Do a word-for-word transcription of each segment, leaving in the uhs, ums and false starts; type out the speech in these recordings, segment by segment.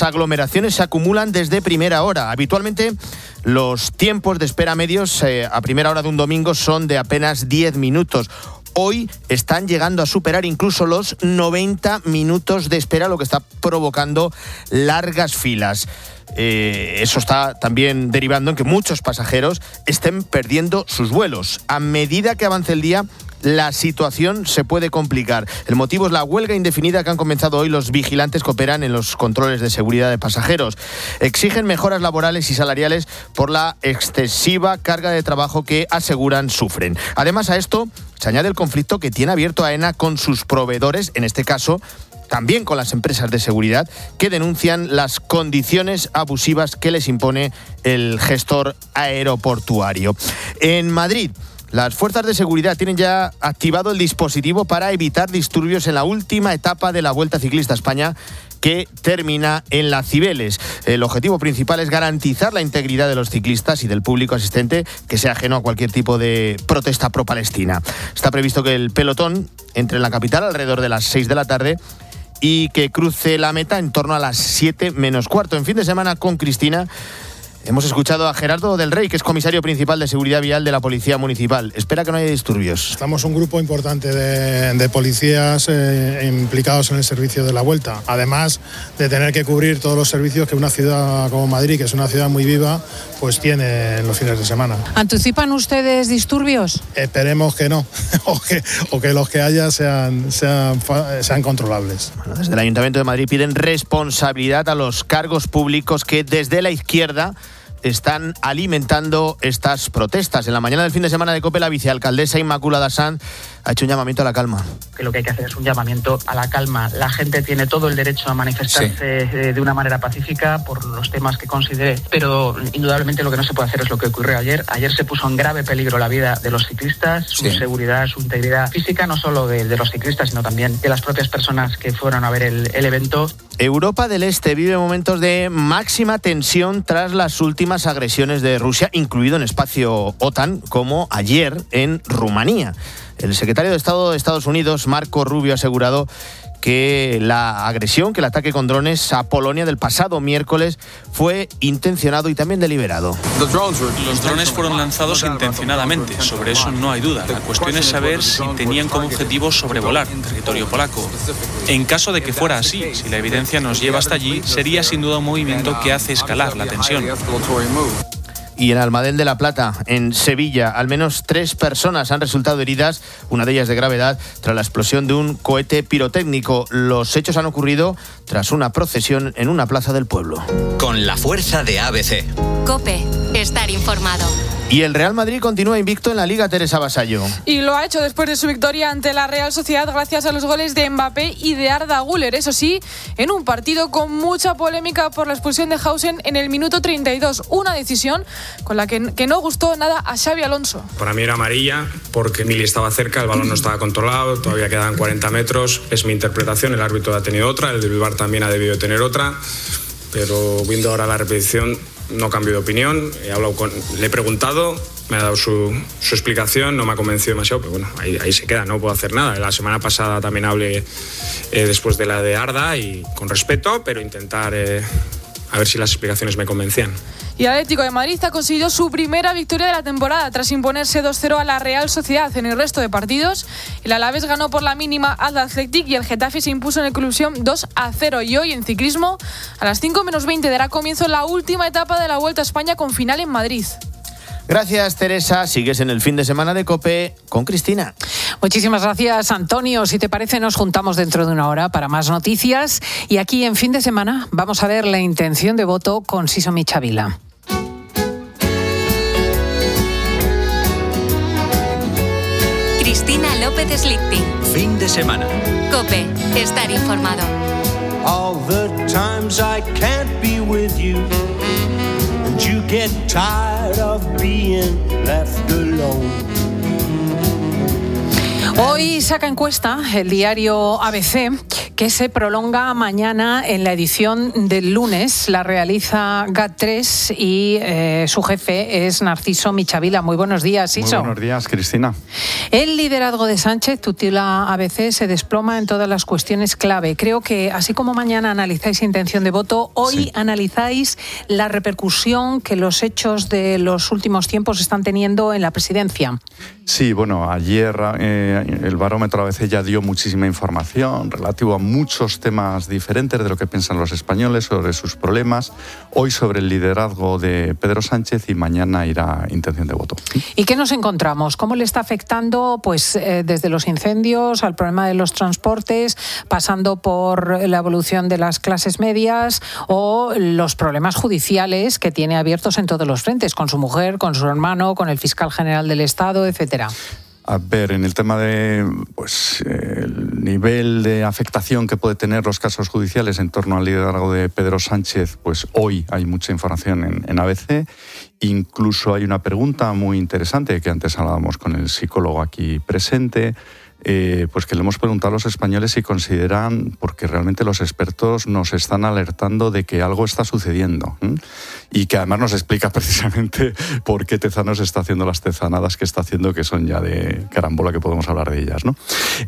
las aglomeraciones se acumulan desde primera hora. Habitualmente los tiempos de espera medios eh, a primera hora de un domingo son de apenas diez minutos. Hoy están llegando a superar incluso los noventa minutos de espera, lo que está provocando largas filas. Eh, eso está también derivando en que muchos pasajeros estén perdiendo sus vuelos. A medida que avance el día, la situación se puede complicar. El motivo es la huelga indefinida que han comenzado hoy los vigilantes que operan en los controles de seguridad de pasajeros. Exigen mejoras laborales y salariales por la excesiva carga de trabajo que aseguran sufren. Además a esto se añade el conflicto que tiene abierto AENA con sus proveedores, en este caso también con las empresas de seguridad, que denuncian las condiciones abusivas que les impone el gestor aeroportuario. En Madrid, las fuerzas de seguridad tienen ya activado el dispositivo para evitar disturbios en la última etapa de la Vuelta Ciclista a España, que termina en Las Cibeles. El objetivo principal es garantizar la integridad de los ciclistas y del público asistente, que sea ajeno a cualquier tipo de protesta pro-palestina. Está previsto que el pelotón entre en la capital alrededor de las seis de la tarde y que cruce la meta en torno a las siete menos cuarto. En fin de semana con Cristina hemos escuchado a Gerardo del Rey, que es comisario principal de Seguridad Vial de la Policía Municipal. Espera que no haya disturbios. Estamos un grupo importante de, de policías eh, implicados en el servicio de la Vuelta. Además de tener que cubrir todos los servicios que una ciudad como Madrid, que es una ciudad muy viva, pues tiene en los fines de semana. ¿Anticipan ustedes disturbios? Esperemos que no, o, que, o que los que haya sean, sean, sean controlables. Bueno, desde el Ayuntamiento de Madrid piden responsabilidad a los cargos públicos que desde la izquierda están alimentando estas protestas. En la mañana del fin de semana de COPE, la vicealcaldesa Inmaculada Sanz ha hecho un llamamiento a la calma. Que lo que hay que hacer es un llamamiento a la calma. La gente tiene todo el derecho a manifestarse sí. de una manera pacífica por los temas que considere, pero indudablemente lo que no se puede hacer es lo que ocurrió ayer. Ayer se puso en grave peligro la vida de los ciclistas, su sí. seguridad, su integridad física, no solo de, de los ciclistas, sino también de las propias personas que fueron a ver el, el evento. Europa del Este vive momentos de máxima tensión tras las últimas agresiones de Rusia, incluido en espacio OTAN, como ayer en Rumanía. El secretario de Estado de Estados Unidos, Marco Rubio, ha asegurado que la agresión, que el ataque con drones a Polonia del pasado miércoles fue intencionado y también deliberado. Los drones fueron lanzados intencionadamente, sobre eso no hay duda. La cuestión es saber si tenían como objetivo sobrevolar territorio polaco. En caso de que fuera así, si la evidencia nos lleva hasta allí, sería sin duda un movimiento que hace escalar la tensión. Y en Almadén de la Plata, en Sevilla, al menos tres personas han resultado heridas, una de ellas de gravedad, tras la explosión de un cohete pirotécnico. Los hechos han ocurrido tras una procesión en una plaza del pueblo. Con la fuerza de A B C. COPE, estar informado. Y el Real Madrid continúa invicto en la Liga, Teresa Vasallo. Y lo ha hecho después de su victoria ante la Real Sociedad gracias a los goles de Mbappé y de Arda Güler. Eso sí, en un partido con mucha polémica por la expulsión de Hausen en el minuto treinta y dos. Una decisión con la que, que no gustó nada a Xabi Alonso. Para mí era amarilla porque Mili estaba cerca, el balón no estaba controlado, todavía quedaban cuarenta metros. Es mi interpretación, el árbitro ha tenido otra, el del V A R también ha debido tener otra. Pero viendo ahora la repetición, no cambio de opinión. He hablado con, le he preguntado, me ha dado su, su explicación, no me ha convencido demasiado, pero bueno, ahí, ahí se queda, no puedo hacer nada. La semana pasada también hablé eh, después de la de Arda y con respeto, pero intentar eh, a ver si las explicaciones me convencían. Y el Atlético de Madrid ha conseguido su primera victoria de la temporada tras imponerse dos cero a la Real Sociedad. En el resto de partidos, el Alavés ganó por la mínima al Athletic y el Getafe se impuso en el Clusión dos a cero. Y hoy en ciclismo, a las cinco menos veinte dará comienzo la última etapa de la Vuelta a España con final en Madrid. Gracias, Teresa. Sigues en el fin de semana de COPE con Cristina. Muchísimas gracias, Antonio. Si te parece, nos juntamos dentro de una hora para más noticias. Y aquí en fin de semana vamos a ver la intención de voto con Siso Michavila. Cristina López Slichting. Fin de semana. COPE, estar informado. All the times I can't be with you. You get tired of being left alone. Hoy saca encuesta el diario A B C que se prolonga mañana en la edición del lunes. La realiza G A T tres y eh, su jefe es Narciso Michavila. Muy buenos días, Iso. Muy buenos días, Cristina. El liderazgo de Sánchez, titula A B C, se desploma en todas las cuestiones clave. Creo que así como mañana analizáis intención de voto, hoy sí. analizáis la repercusión que los hechos de los últimos tiempos están teniendo en la presidencia. Sí, bueno, ayer eh, el barómetro A B C ya dio muchísima información relativo a muchos temas diferentes de lo que piensan los españoles sobre sus problemas. Hoy sobre el liderazgo de Pedro Sánchez y mañana irá intención de voto. ¿Y qué nos encontramos? ¿Cómo le está afectando pues eh, desde los incendios al problema de los transportes, pasando por la evolución de las clases medias o los problemas judiciales que tiene abiertos en todos los frentes, con su mujer, con su hermano, con el fiscal general del Estado, etcétera? A ver, en el tema de pues el nivel de afectación que puede tener los casos judiciales en torno al liderazgo de Pedro Sánchez, pues hoy hay mucha información en, en A B C. Incluso hay una pregunta muy interesante que antes hablábamos con el psicólogo aquí presente. Eh, pues que le hemos preguntado a los españoles si consideran, porque realmente los expertos nos están alertando de que algo está sucediendo, ¿eh? Y que además nos explica precisamente por qué Tezanos está haciendo las tezanadas que está haciendo, que son ya de carambola, que podemos hablar de ellas, ¿no?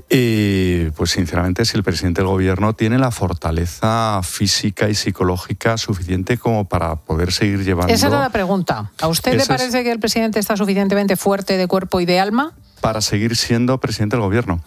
Eh, pues sinceramente, si el presidente del gobierno tiene la fortaleza física y psicológica suficiente como para poder seguir llevando... Esa era la pregunta. ¿A usted le parece es... que el presidente está suficientemente fuerte de cuerpo y de alma para seguir siendo presidente del gobierno?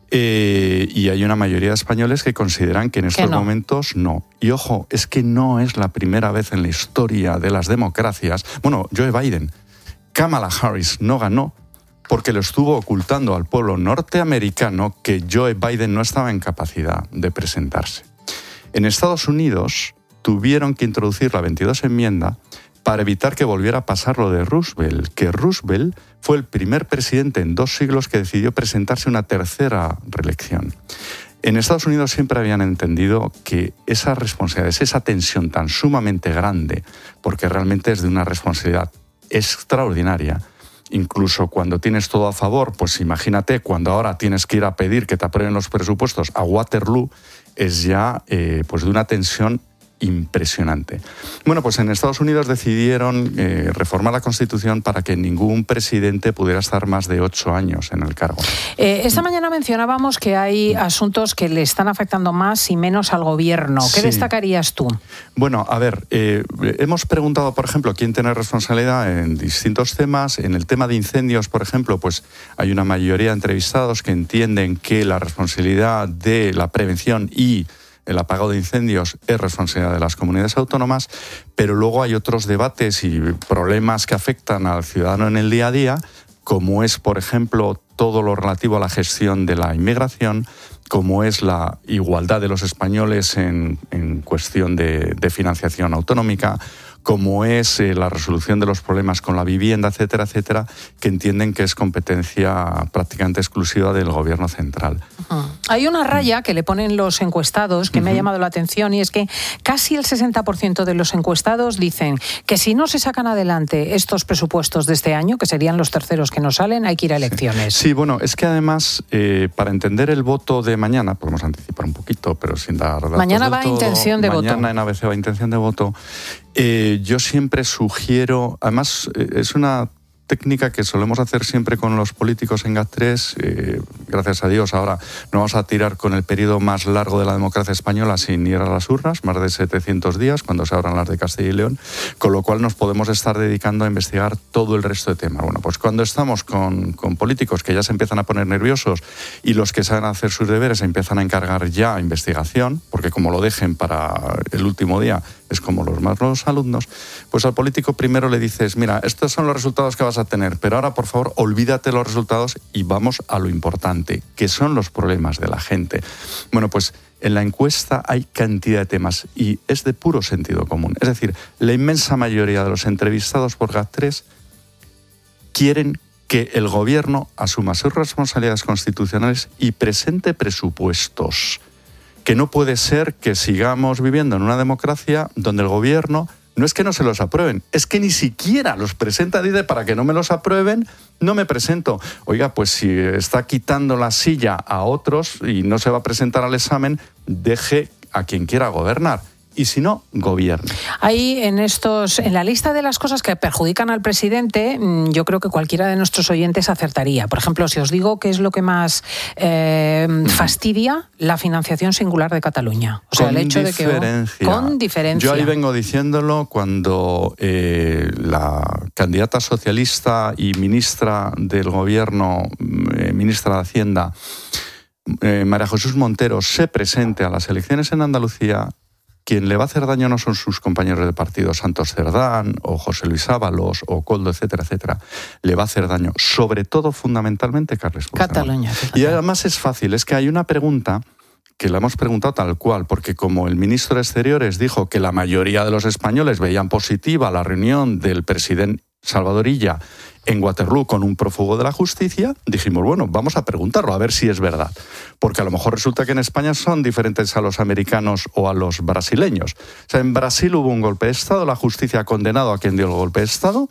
Eh, y hay una mayoría de españoles que consideran que en estos no. momentos no. Y ojo, es que no es la primera vez en la historia de las democracias. Bueno, Joe Biden, Kamala Harris no ganó porque lo estuvo ocultando al pueblo norteamericano que Joe Biden no estaba en capacidad de presentarse. En Estados Unidos tuvieron que introducir la veintidós enmienda para evitar que volviera a pasar lo de Roosevelt, que Roosevelt fue el primer presidente en dos siglos que decidió presentarse una tercera reelección. En Estados Unidos siempre habían entendido que esa responsabilidad, esa tensión tan sumamente grande, porque realmente es de una responsabilidad extraordinaria, incluso cuando tienes todo a favor, pues imagínate cuando ahora tienes que ir a pedir que te aprueben los presupuestos a Waterloo, es ya eh, pues de una tensión impresionante. Bueno, pues en Estados Unidos decidieron eh, reformar la Constitución para que ningún presidente pudiera estar más de ocho años en el cargo. Eh, esta mañana mencionábamos que hay asuntos que le están afectando más y menos al gobierno. ¿Qué sí. destacarías tú? Bueno, a ver, eh, hemos preguntado, por ejemplo, quién tiene responsabilidad en distintos temas. En el tema de incendios, por ejemplo, pues hay una mayoría de entrevistados que entienden que la responsabilidad de la prevención y el apagado de incendios es responsabilidad de las comunidades autónomas, pero luego hay otros debates y problemas que afectan al ciudadano en el día a día, como es, por ejemplo, todo lo relativo a la gestión de la inmigración, como es la igualdad de los españoles en, en cuestión de, de financiación autonómica, como es eh, la resolución de los problemas con la vivienda, etcétera, etcétera, que entienden que es competencia prácticamente exclusiva del gobierno central. Uh-huh. Hay una raya que le ponen los encuestados que uh-huh. me ha llamado la atención, y es que casi el sesenta por ciento de los encuestados dicen que si no se sacan adelante estos presupuestos de este año, que serían los terceros que nos salen, hay que ir a elecciones. Sí, sí, bueno, es que además, eh, para entender el voto de mañana, podemos anticipar un poquito, pero sin dar datos Mañana va todo, intención de mañana voto. Mañana en A B C va intención de voto. Eh, yo siempre sugiero, además eh, es una técnica que solemos hacer siempre con los políticos en G A T tres, eh, gracias a Dios ahora no vamos a tirar con el periodo más largo de la democracia española sin ir a las urnas, más de setecientos días cuando se abran las de Castilla y León, con lo cual nos podemos estar dedicando a investigar todo el resto de temas. Bueno, pues cuando estamos con, con políticos que ya se empiezan a poner nerviosos y los que saben hacer sus deberes se empiezan a encargar ya investigación, porque como lo dejen para el último día es como los más los alumnos, pues al político primero le dices, mira, estos son los resultados que vas a tener, pero ahora por favor olvídate los resultados y vamos a lo importante, que son los problemas de la gente. Bueno, pues en la encuesta hay cantidad de temas y es de puro sentido común. Es decir, la inmensa mayoría de los entrevistados por G A T tres quieren que el gobierno asuma sus responsabilidades constitucionales y presente presupuestos. Que no puede ser que sigamos viviendo en una democracia donde el gobierno no es que no se los aprueben, es que ni siquiera los presenta. Dice, para que no me los aprueben, no me presento. Oiga, pues si está quitando la silla a otros y no se va a presentar al examen, deje a quien quiera gobernar. Y si no, gobierne. Ahí en estos, en la lista de las cosas que perjudican al presidente, yo creo que cualquiera de nuestros oyentes acertaría. Por ejemplo, si os digo qué es lo que más eh, fastidia, la financiación singular de Cataluña. O sea, con el hecho diferencia. de que con diferencia. Yo ahí vengo diciéndolo cuando eh, la candidata socialista y ministra del Gobierno, eh, ministra de Hacienda, eh, María Jesús Montero, se presente a las elecciones en Andalucía. Quien le va a hacer daño no son sus compañeros de partido, Santos Cerdán o José Luis Ábalos o Coldo, etcétera, etcétera. Le va a hacer daño, sobre todo, fundamentalmente, Carles Puigdemont. Cataluña. Y además es fácil, es que hay una pregunta que la hemos preguntado tal cual, porque como el ministro de Exteriores dijo que la mayoría de los españoles veían positiva la reunión del presidente Salvador Illa en Waterloo con un prófugo de la justicia, dijimos, bueno, vamos a preguntarlo, a ver si es verdad. Porque a lo mejor resulta que en España son diferentes a los americanos o a los brasileños. O sea, en Brasil hubo un golpe de Estado, la justicia ha condenado a quien dio el golpe de Estado,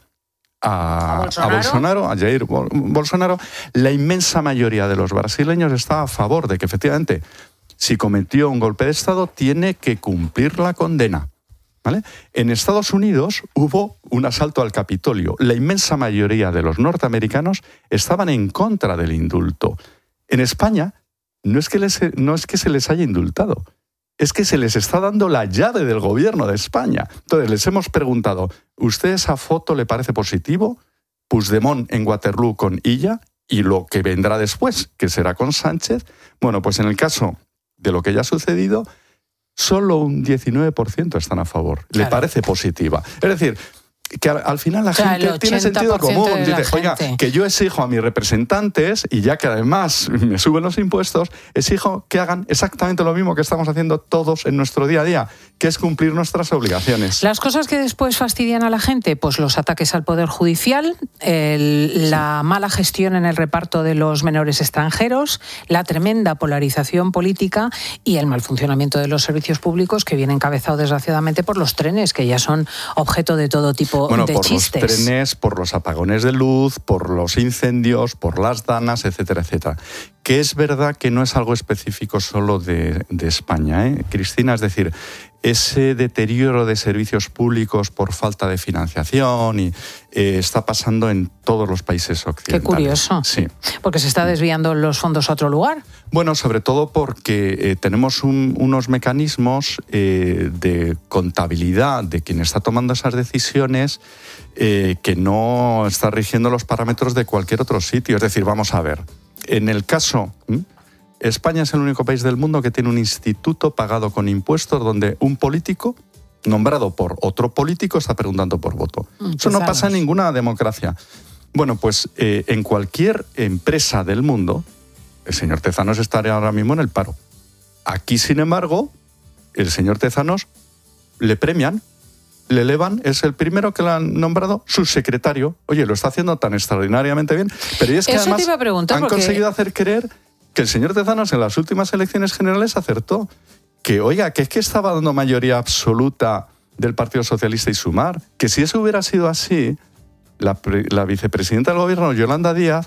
a, ¿A, Bolsonaro? a Bolsonaro, a Jair Bolsonaro. La inmensa mayoría de los brasileños está a favor de que efectivamente, si cometió un golpe de Estado, tiene que cumplir la condena. ¿Vale? En Estados Unidos hubo un asalto al Capitolio. La inmensa mayoría de los norteamericanos estaban en contra del indulto. En España no es que, les, no es que se les haya indultado, es que se les está dando la llave del gobierno de España. Entonces les hemos preguntado, ¿usted esa foto le parece positivo? Puigdemont en Waterloo con Illa y lo que vendrá después, que será con Sánchez. Bueno, pues en el caso de lo que ya ha sucedido, solo un diecinueve por ciento están a favor. Claro. Le parece positiva. Es decir, que al, al final la o sea, gente tiene sentido común. Dice, oiga, que yo exijo a mis representantes, y ya que además me suben los impuestos, exijo que hagan exactamente lo mismo que estamos haciendo todos en nuestro día a día, que es cumplir nuestras obligaciones. Las cosas que después fastidian a la gente, pues los ataques al Poder Judicial, el, sí. la mala gestión en el reparto de los menores extranjeros, la tremenda polarización política y el mal funcionamiento de los servicios públicos, que viene encabezado desgraciadamente por los trenes, que ya son objeto de todo tipo bueno, de por chistes. Los trenes, por los apagones de luz, por los incendios, por las danas, etcétera, etcétera. Que es verdad que no es algo específico solo de, de España, ¿eh? Cristina, es decir, ese deterioro de servicios públicos por falta de financiación y eh, está pasando en todos los países occidentales. Qué curioso. Sí. Porque se está desviando los fondos a otro lugar. Bueno, sobre todo porque eh, tenemos un, unos mecanismos eh, de contabilidad de quien está tomando esas decisiones eh, que no está rigiendo los parámetros de cualquier otro sitio. Es decir, vamos a ver, en el caso... ¿m? España es el único país del mundo que tiene un instituto pagado con impuestos donde un político nombrado por otro político está preguntando por voto. Mm, Eso no sabes. pasa en ninguna democracia. Bueno, pues eh, en cualquier empresa del mundo, el señor Tezanos estaría ahora mismo en el paro. Aquí, sin embargo, el señor Tezanos le premian, le elevan, es el primero que le han nombrado subsecretario. Oye, lo está haciendo tan extraordinariamente bien. Pero es que Eso además te iba a preguntar han porque... conseguido hacer creer que el señor Tezanos en las últimas elecciones generales acertó. Que, oiga, que es que estaba dando mayoría absoluta del Partido Socialista y Sumar. Que si eso hubiera sido así, la, la vicepresidenta del gobierno, Yolanda Díaz,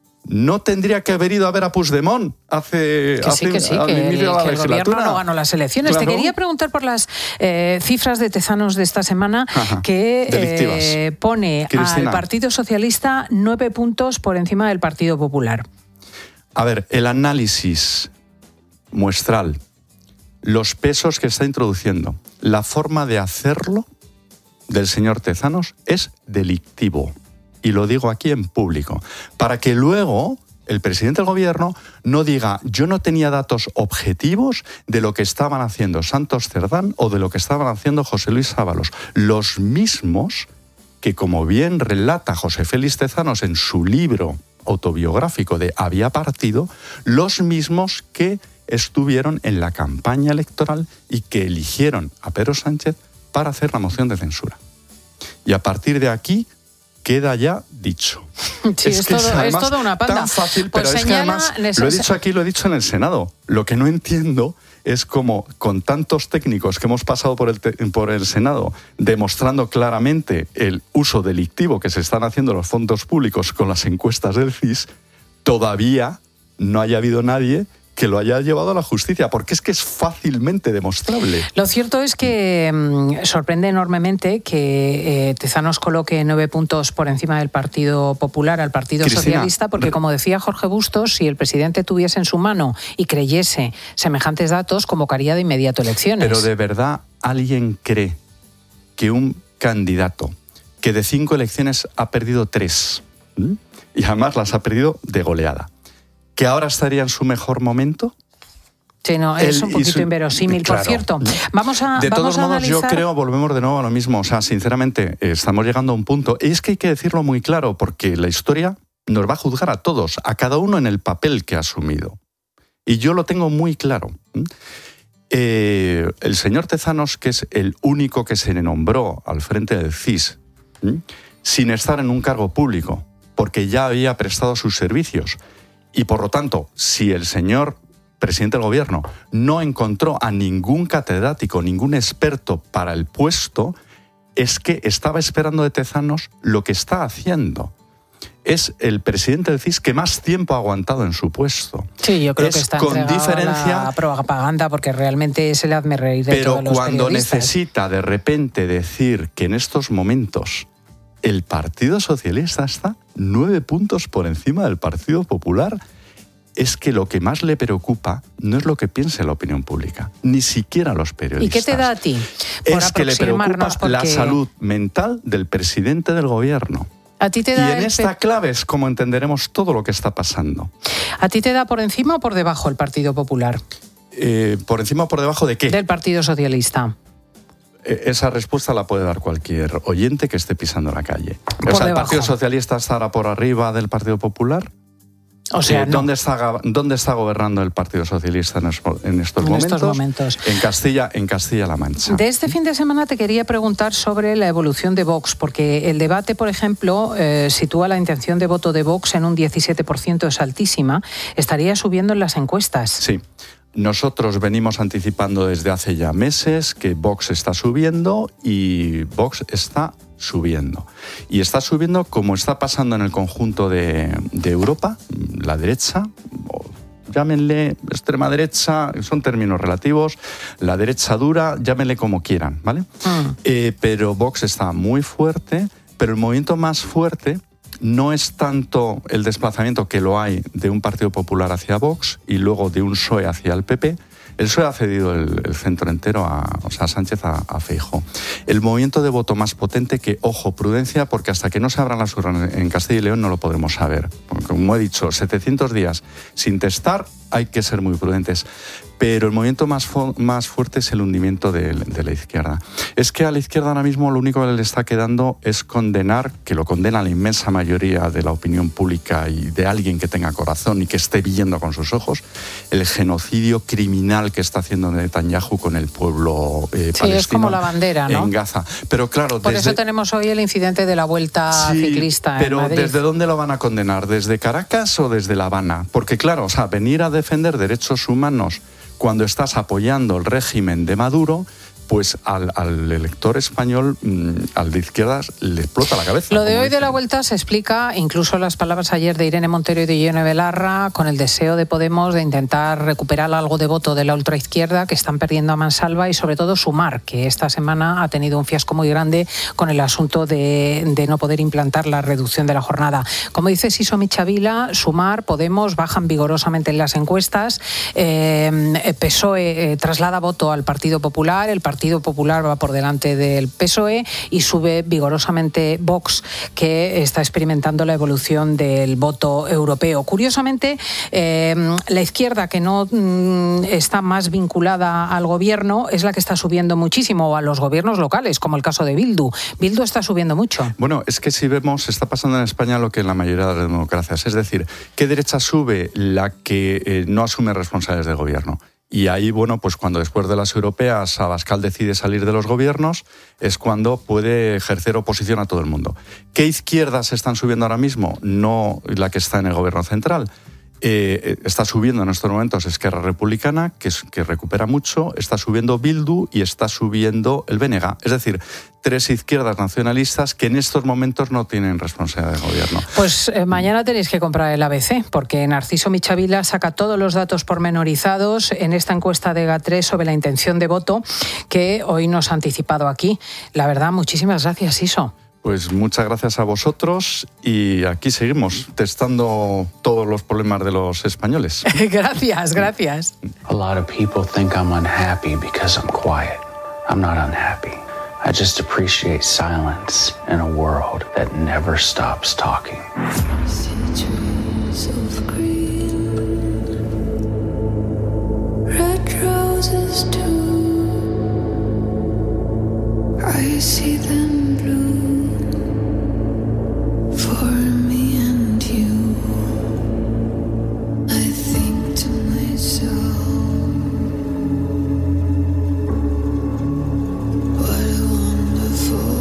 no tendría que haber ido a ver a Puigdemont hace, que sí, hace que sí, al que inicio el, de la que legislatura. El gobierno no ganó las elecciones. Claro. Te quería preguntar por las eh, cifras de Tezanos de esta semana, Ajá, que eh, pone Cristina. al Partido Socialista nueve puntos por encima del Partido Popular. A ver, el análisis muestral, los pesos que está introduciendo, la forma de hacerlo del señor Tezanos es delictivo. Y lo digo aquí en público, para que luego el presidente del gobierno no diga yo no tenía datos objetivos de lo que estaban haciendo Santos Cerdán o de lo que estaban haciendo José Luis Ábalos. Los mismos que, como bien relata José Félix Tezanos en su libro autobiográfico de Había partido, los mismos que estuvieron en la campaña electoral y que eligieron a Pedro Sánchez para hacer la moción de censura. Y a partir de aquí queda ya dicho. Sí, es, es, que todo, es, además, es toda una panda. Tan fácil, pues pero es que además, neces- lo he dicho aquí, lo he dicho en el Senado. Lo que no entiendo es como con tantos técnicos que hemos pasado por el, te- por el Senado, demostrando claramente el uso delictivo que se están haciendo los fondos públicos con las encuestas del C I S, todavía no haya habido nadie que lo haya llevado a la justicia, porque es que es fácilmente demostrable. Lo cierto es que mmm, sorprende enormemente que eh, Tezanos coloque nueve puntos por encima del Partido Popular al Partido Cristina, Socialista, porque como decía Jorge Bustos, si el presidente tuviese en su mano y creyese semejantes datos, convocaría de inmediato elecciones. Pero de verdad, ¿alguien cree que un candidato que de cinco elecciones ha perdido tres, ¿m? y además las ha perdido de goleada, que ahora estaría en su mejor momento? Sí, no, es Él un y poquito su- inverosímil, claro. por cierto. Vamos a, De vamos todos a modos, analizar... yo creo, volvemos de nuevo a lo mismo. O sea, sinceramente, eh, estamos llegando a un punto. Y es que hay que decirlo muy claro, porque la historia nos va a juzgar a todos, a cada uno en el papel que ha asumido. Y yo lo tengo muy claro. ¿Mm? Eh, el señor Tezanos, que es el único que se le nombró al frente del C I S, ¿m? sin estar en un cargo público, porque ya había prestado sus servicios. Y por lo tanto, si el señor presidente del gobierno no encontró a ningún catedrático, ningún experto para el puesto, es que estaba esperando de Tezanos lo que está haciendo. Es el presidente del C I S que más tiempo ha aguantado en su puesto. Sí, yo creo es que está con entregado diferencia, a la propaganda, porque realmente es el hazme-reír de pero todos los cuando periodistas. necesita de repente decir que en estos momentos el Partido Socialista está nueve puntos por encima del Partido Popular, es que lo que más le preocupa no es lo que piense la opinión pública, ni siquiera los periodistas. ¿Y qué te da a ti? Por Es que le preocupa aproximarnos, porque la salud mental del presidente del gobierno. a ti te Y da en el esta P- clave es como entenderemos todo lo que está pasando. ¿A ti te da por encima o por debajo el Partido Popular? Eh, ¿Por encima o por debajo de qué? Del Partido Socialista. Eh, Esa respuesta la puede dar cualquier oyente que esté pisando la calle. Por O sea, ¿el debajo. Partido Socialista estará por arriba del Partido Popular? O sea, Eh, no. ¿dónde, está, ¿Dónde está gobernando el Partido Socialista en, espo- en estos En momentos? estos momentos. En Castilla, en Castilla-La Mancha. De este fin de semana te quería preguntar sobre la evolución de Vox, porque el debate, por ejemplo, eh, sitúa la intención de voto de Vox en un diecisiete por ciento, es altísima. Estaría subiendo en las encuestas. Sí. Nosotros venimos anticipando desde hace ya meses que Vox está subiendo y Vox está subiendo. Y está subiendo como está pasando en el conjunto de, de Europa, la derecha, o llámenle extrema derecha, son términos relativos, la derecha dura, llámenle como quieran, ¿vale? Mm. Eh, pero Vox está muy fuerte, pero el movimiento más fuerte no es tanto el desplazamiento que lo hay de un Partido Popular hacia Vox y luego de un P S O E hacia el P P. El P S O E ha cedido el, el centro entero a, o sea, a Sánchez, a, a Feijóo. El movimiento de voto más potente que, ojo, prudencia, porque hasta que no se abran las urnas en Castilla y León no lo podremos saber. Porque, como he dicho, setecientos días sin testar, hay que ser muy prudentes. Pero el movimiento más, fo- más fuerte es el hundimiento de, de la izquierda. Es que a la izquierda ahora mismo lo único que le está quedando es condenar, que lo condena la inmensa mayoría de la opinión pública y de alguien que tenga corazón y que esté viendo con sus ojos, el genocidio criminal que está haciendo Netanyahu con el pueblo eh, Sí, palestino. es como la bandera, ¿no? En Gaza. Pero claro, Por desde... eso tenemos hoy el incidente de la vuelta Sí, ciclista pero en Madrid. ¿desde dónde lo van a condenar? ¿Desde Caracas o desde La Habana? Porque claro, o sea, venir a defender derechos humanos cuando estás apoyando el régimen de Maduro, pues al, al elector español, mmm, al de izquierdas, le explota la cabeza. Lo de como hoy de dicen. la vuelta se explica, incluso las palabras ayer de Irene Montero y de Ione Belarra, con el deseo de Podemos de intentar recuperar algo de voto de la ultraizquierda que están perdiendo a mansalva, y sobre todo Sumar, que esta semana ha tenido un fiasco muy grande con el asunto de, de no poder implantar la reducción de la jornada. Como dice Siso Michavila, Sumar, Podemos bajan vigorosamente en las encuestas, eh, P S O E eh, traslada voto al Partido Popular, el Partido Popular va por delante del P S O E y sube vigorosamente Vox, que está experimentando la evolución del voto europeo. Curiosamente, eh, la izquierda, que no mm, está más vinculada al gobierno, es la que está subiendo muchísimo, o a los gobiernos locales, como el caso de Bildu. Bildu está subiendo mucho. Bueno, es que si vemos, está pasando en España lo que en la mayoría de las democracias. Es decir, ¿qué derecha sube? La que eh, no asume responsabilidades de gobierno. Y ahí, bueno, pues cuando después de las europeas Abascal decide salir de los gobiernos, es cuando puede ejercer oposición a todo el mundo. ¿Qué izquierdas están subiendo ahora mismo? No la que está en el gobierno central. Eh, está subiendo en estos momentos Esquerra Republicana, que, es, que recupera mucho, está subiendo Bildu y está subiendo el B N G. Es decir, tres izquierdas nacionalistas que en estos momentos no tienen responsabilidad de gobierno. Pues eh, mañana tenéis que comprar el A B C, porque Narciso Michavila saca todos los datos pormenorizados en esta encuesta de GATRES sobre la intención de voto que hoy nos ha anticipado aquí. La verdad, muchísimas gracias, Iso. Pues muchas gracias a vosotros y aquí seguimos testando todos los problemas de los españoles. Gracias, gracias. A lot of people think I'm unhappy because I'm quiet. I'm not unhappy. I just appreciate silence in a world that never stops talking. Red roses too. I see them blue. For me and you, I think to myself, what a wonderful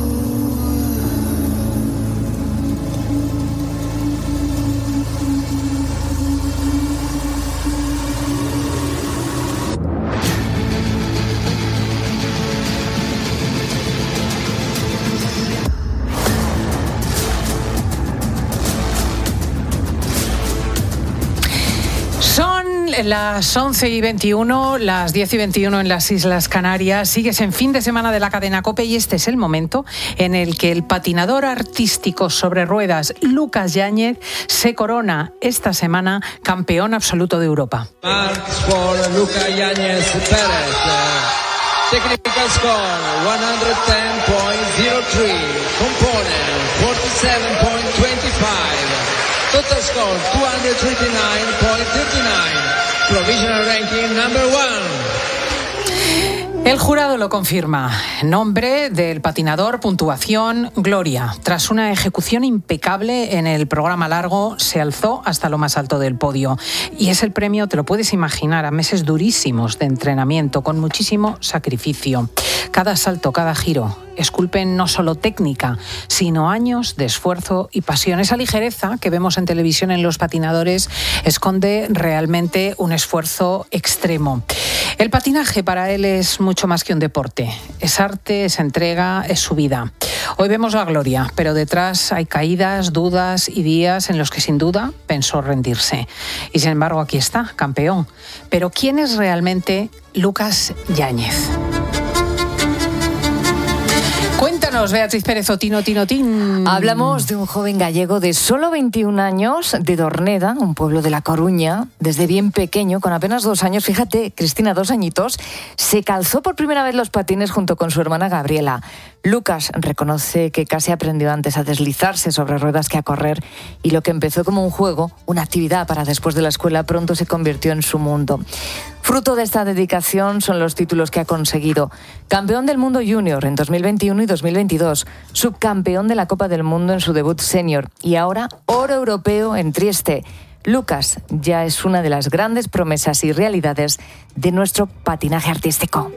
Las once y veintiuno, las diez y veintiuno en las Islas Canarias. Sigues en fin de semana de la cadena COPE y este es el momento en el que el patinador artístico sobre ruedas Lucas Yáñez se corona esta semana campeón absoluto de Europa. Marks for Lucas Yáñez Pérez. Technical score one ten point zero three. Component forty-seven point two five. Total score two thirty-nine point three nine. Provisional ranking number one. El jurado lo confirma. Nombre del patinador, puntuación, gloria. Tras una ejecución impecable en el programa largo, se alzó hasta lo más alto del podio. Y es el premio, te lo puedes imaginar, a meses durísimos de entrenamiento, con muchísimo sacrificio. Cada salto, cada giro, esculpen no solo técnica, sino años de esfuerzo y pasión. Esa ligereza que vemos en televisión en los patinadores esconde realmente un esfuerzo extremo. El patinaje para él es mucho más que un deporte. Es arte, es entrega, es su vida. Hoy vemos la gloria, pero detrás hay caídas, dudas y días en los que sin duda pensó rendirse. Y sin embargo aquí está, campeón. Pero ¿quién es realmente Lucas Yáñez? Cuéntanos, Beatriz Pérez Otino, Tino, Tin. Hablamos de un joven gallego de solo veintiún años, de Dorneda, un pueblo de La Coruña. Desde bien pequeño, con apenas dos años, fíjate, Cristina, dos añitos, se calzó por primera vez los patines junto con su hermana Gabriela. Lucas reconoce que casi aprendió antes a deslizarse sobre ruedas que a correr, y lo que empezó como un juego, una actividad para después de la escuela, pronto se convirtió en su mundo. Fruto de esta dedicación son los títulos que ha conseguido. Campeón del mundo junior en dos mil veintiuno y dos mil veintidós, subcampeón de la Copa del Mundo en su debut senior y ahora oro europeo en Trieste. Lucas ya es una de las grandes promesas y realidades de nuestro patinaje artístico.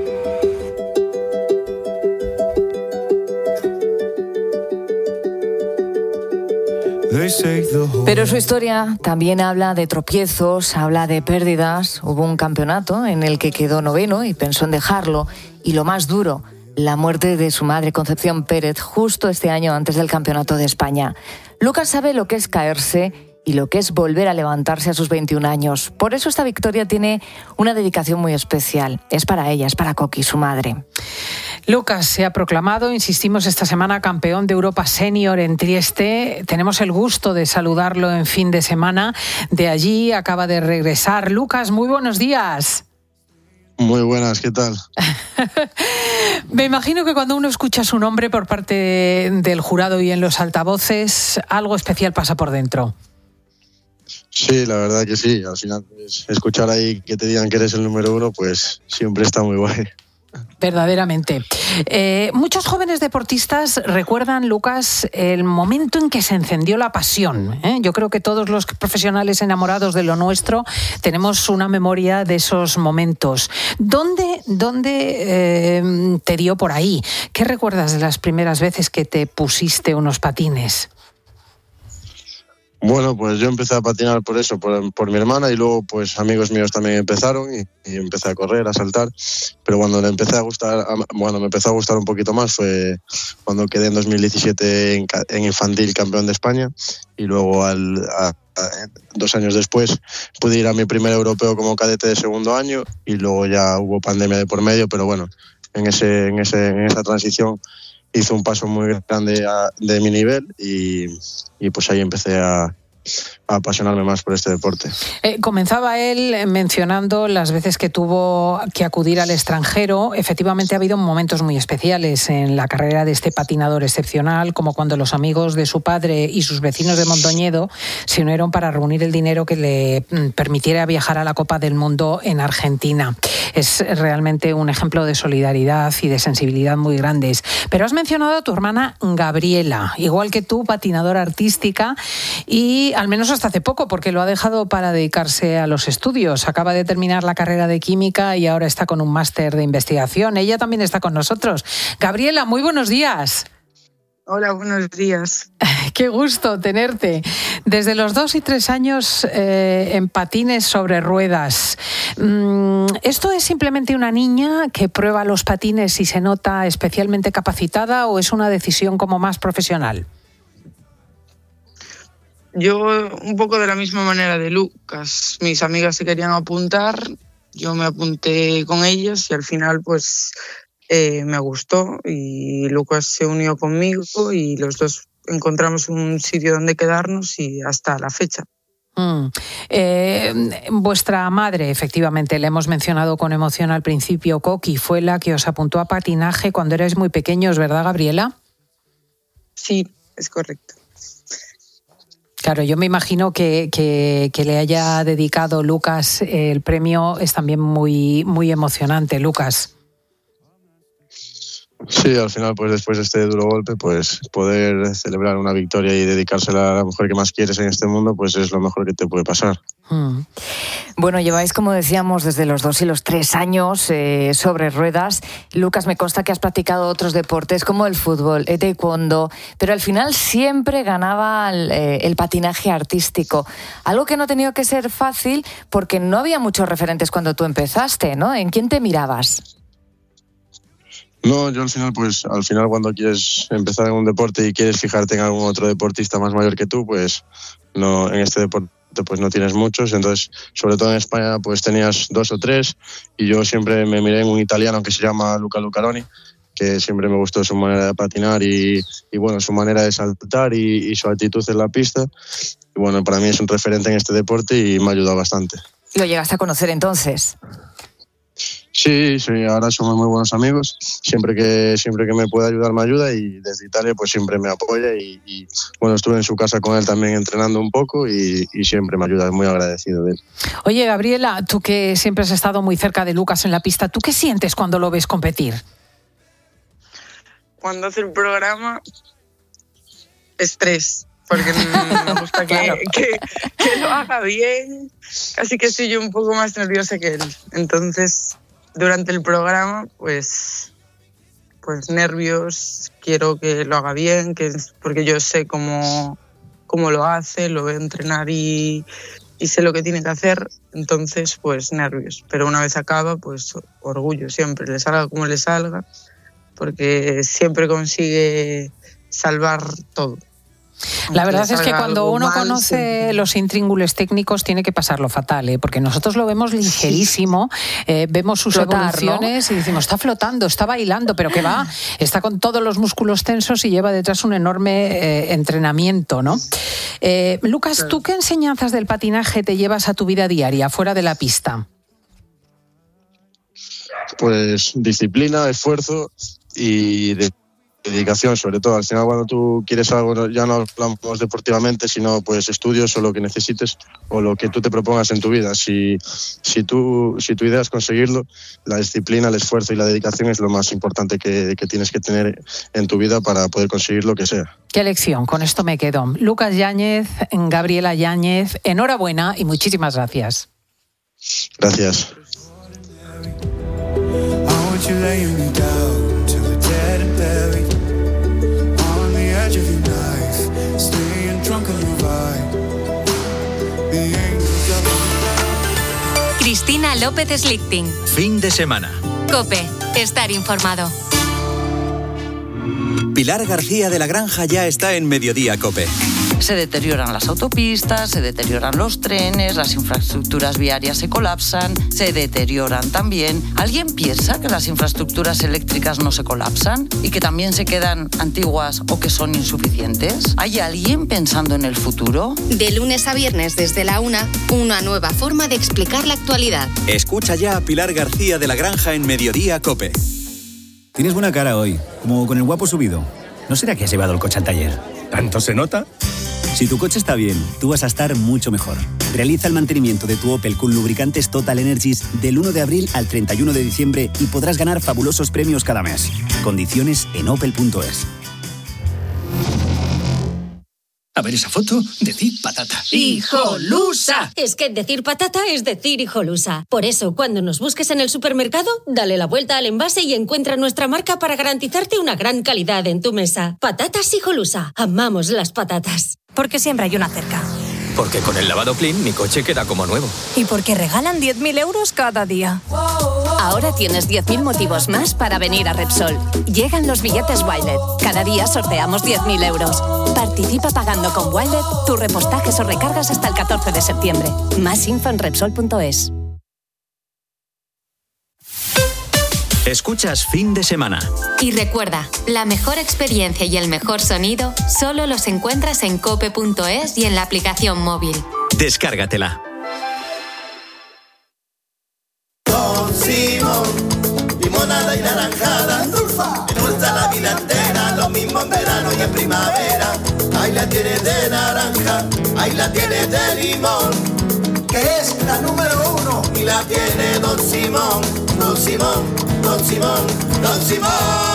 Pero su historia también habla de tropiezos, habla de pérdidas. Hubo un campeonato en el que quedó noveno y pensó en dejarlo. Y lo más duro, la muerte de su madre, Concepción Pérez, justo este año antes del Campeonato de España. Lucas sabe lo que es caerse y lo que es volver a levantarse a sus veintiún años. Por eso esta victoria tiene una dedicación muy especial. Es para ella, es para Coqui, su madre. Lucas se ha proclamado, insistimos, esta semana campeón de Europa Senior en Trieste. Tenemos el gusto de saludarlo en fin de semana. De allí acaba de regresar. Lucas, muy buenos días. Muy buenas, ¿qué tal? Me imagino que cuando uno escucha su nombre por parte del jurado y en los altavoces, algo especial pasa por dentro. Sí, la verdad que sí. Al final, pues, escuchar ahí que te digan que eres el número uno, pues siempre está muy guay. Verdaderamente. Eh, muchos jóvenes deportistas recuerdan, Lucas, el momento en que se encendió la pasión. ¿eh? Yo creo que todos los profesionales enamorados de lo nuestro tenemos una memoria de esos momentos. ¿Dónde, dónde eh, te dio por ahí? ¿Qué recuerdas de las primeras veces que te pusiste unos patines? Bueno, pues yo empecé a patinar por eso, por, por mi hermana, y luego pues amigos míos también empezaron y, y empecé a correr, a saltar, pero cuando le empecé a gustar, a, bueno, me empezó a gustar un poquito más fue cuando quedé en dos mil diecisiete en, en infantil campeón de España, y luego al, a, a, dos años después pude ir a mi primer europeo como cadete de segundo año, y luego ya hubo pandemia de por medio, pero bueno, en, ese, en, ese, en esa transición hizo un paso muy grande a, de mi nivel y, y pues ahí empecé a, a apasionarme más por este deporte. Eh, comenzaba él mencionando las veces que tuvo que acudir al extranjero. Efectivamente ha habido momentos muy especiales en la carrera de este patinador excepcional, como cuando los amigos de su padre y sus vecinos de Mondoñedo se unieron para reunir el dinero que le permitiera viajar a la Copa del Mundo en Argentina. Es realmente un ejemplo de solidaridad y de sensibilidad muy grandes. Pero has mencionado a tu hermana Gabriela, igual que tú, patinadora artística, y al menos hasta hace poco, porque lo ha dejado para dedicarse a los estudios. Acaba de terminar la carrera de química y ahora está con un máster de investigación. Ella también está con nosotros. Gabriela, muy buenos días. Hola, buenos días. Qué gusto tenerte. Desde los dos y tres años eh, en patines sobre ruedas. ¿Esto es simplemente una niña que prueba los patines y se nota especialmente capacitada, o es una decisión como más profesional? Yo un poco de la misma manera de Lucas. Mis amigas se querían apuntar, yo me apunté con ellas y al final pues eh, me gustó y Lucas se unió conmigo y los dos encontramos un sitio donde quedarnos y hasta la fecha. Mm. Eh, vuestra madre, efectivamente, le hemos mencionado con emoción al principio, Coqui, fue la que os apuntó a patinaje cuando erais muy pequeños, ¿verdad, Gabriela? Sí, es correcto. Claro, yo me imagino que, que, que le haya dedicado Lucas el premio es también muy, muy emocionante, Lucas. Sí, al final, pues después de este duro golpe, pues poder celebrar una victoria y dedicársela a la mujer que más quieres en este mundo, pues es lo mejor que te puede pasar. Mm. Bueno, lleváis, como decíamos, desde los dos y los tres años eh, sobre ruedas. Lucas, me consta que has practicado otros deportes como el fútbol, el taekwondo, pero al final siempre ganaba el, eh, el patinaje artístico. Algo que no ha tenido que ser fácil porque no había muchos referentes cuando tú empezaste, ¿no? ¿En quién te mirabas? No, yo al final, pues al final cuando quieres empezar en un deporte y quieres fijarte en algún otro deportista más mayor que tú, pues no, en este deporte pues no tienes muchos, entonces sobre todo en España pues tenías dos o tres y yo siempre me miré en un italiano que se llama Luca Lucaroni, que siempre me gustó su manera de patinar y, y bueno, su manera de saltar y, y su actitud en la pista, y bueno, para mí es un referente en este deporte y me ha ayudado bastante. ¿Lo llegaste a conocer entonces? Sí, sí, ahora somos muy buenos amigos. Siempre que siempre que me puede ayudar, me ayuda y desde Italia pues siempre me apoya y, y bueno, estuve en su casa con él también entrenando un poco y, y siempre me ayuda, muy agradecido de él. Oye, Gabriela, tú que siempre has estado muy cerca de Lucas en la pista, ¿tú qué sientes cuando lo ves competir? Cuando hace el programa, estrés, porque me gusta que, claro. que, que lo haga bien. Casi que estoy yo un poco más nerviosa que él. Entonces, durante el programa, pues, pues nervios, quiero que lo haga bien, que, porque yo sé cómo, cómo lo hace, lo veo entrenar y, y sé lo que tiene que hacer, entonces pues nervios. Pero una vez acaba, pues orgullo siempre, le salga como le salga, porque siempre consigue salvar todo. La verdad es que cuando uno conoce los intríngulis técnicos tiene que pasarlo fatal, ¿eh? Porque nosotros lo vemos ligerísimo, eh, vemos sus Flotar, evoluciones, ¿no? Y decimos, está flotando, está bailando, pero que va, está con todos los músculos tensos y lleva detrás un enorme eh, entrenamiento, ¿no? Eh, Lucas, ¿tú qué enseñanzas del patinaje te llevas a tu vida diaria, fuera de la pista? Pues disciplina, esfuerzo y de dedicación, sobre todo. Al final, cuando tú quieres algo, ya no hablamos deportivamente, sino pues estudios o lo que necesites o lo que tú te propongas en tu vida. Si, si, tú, si tu idea es conseguirlo, la disciplina, el esfuerzo y la dedicación es lo más importante que, que tienes que tener en tu vida para poder conseguir lo que sea. Qué lección, con esto me quedo. Lucas Yáñez, Gabriela Yáñez, enhorabuena y muchísimas gracias. Gracias. Of your knife, staying drunk on your vibe. López Slichting. Fin de semana. COPE. Estar informado. Pilar García de la Granja ya está en Mediodía COPE. Se deterioran las autopistas, se deterioran los trenes, las infraestructuras viarias se colapsan, se deterioran también. ¿Alguien piensa que las infraestructuras eléctricas no se colapsan y que también se quedan antiguas o que son insuficientes? ¿Hay alguien pensando en el futuro? De lunes a viernes desde la una, una nueva forma de explicar la actualidad. Escucha ya a Pilar García de la Granja en Mediodía COPE. Tienes buena cara hoy, como con el guapo subido. ¿No será que has llevado el coche al taller? ¿Tanto se nota? Si tu coche está bien, tú vas a estar mucho mejor. Realiza el mantenimiento de tu Opel con lubricantes Total Energies del uno de abril al treinta y uno de diciembre y podrás ganar fabulosos premios cada mes. Condiciones en opel punto es. A ver esa foto, decir patata. ¡Hijolusa! Es que decir patata es decir hijolusa. Por eso, cuando nos busques en el supermercado, dale la vuelta al envase y encuentra nuestra marca para garantizarte una gran calidad en tu mesa. Patatas Hijolusa. Amamos las patatas. Porque siempre hay una cerca. Porque con el lavado Clean mi coche queda como nuevo. Y porque regalan diez mil euros cada día. Ahora tienes diez mil motivos más para venir a Repsol. Llegan los billetes Wilet. Cada día sorteamos diez mil euros. Participa pagando con Wilet tus repostajes o recargas hasta el catorce de septiembre. Más info en repsol punto es. Escuchas Fin de Semana. Y recuerda, la mejor experiencia y el mejor sonido solo los encuentras en cope punto es y en la aplicación móvil. Descárgatela. Don Simón, limonada y naranjada, te muestra la vida entera, lo mismo en verano y en primavera. Ahí la tienes de naranja, ahí la tienes de limón, que es la número uno y la tiene Don Simón, Don Simón. Don Simón, Don Simón.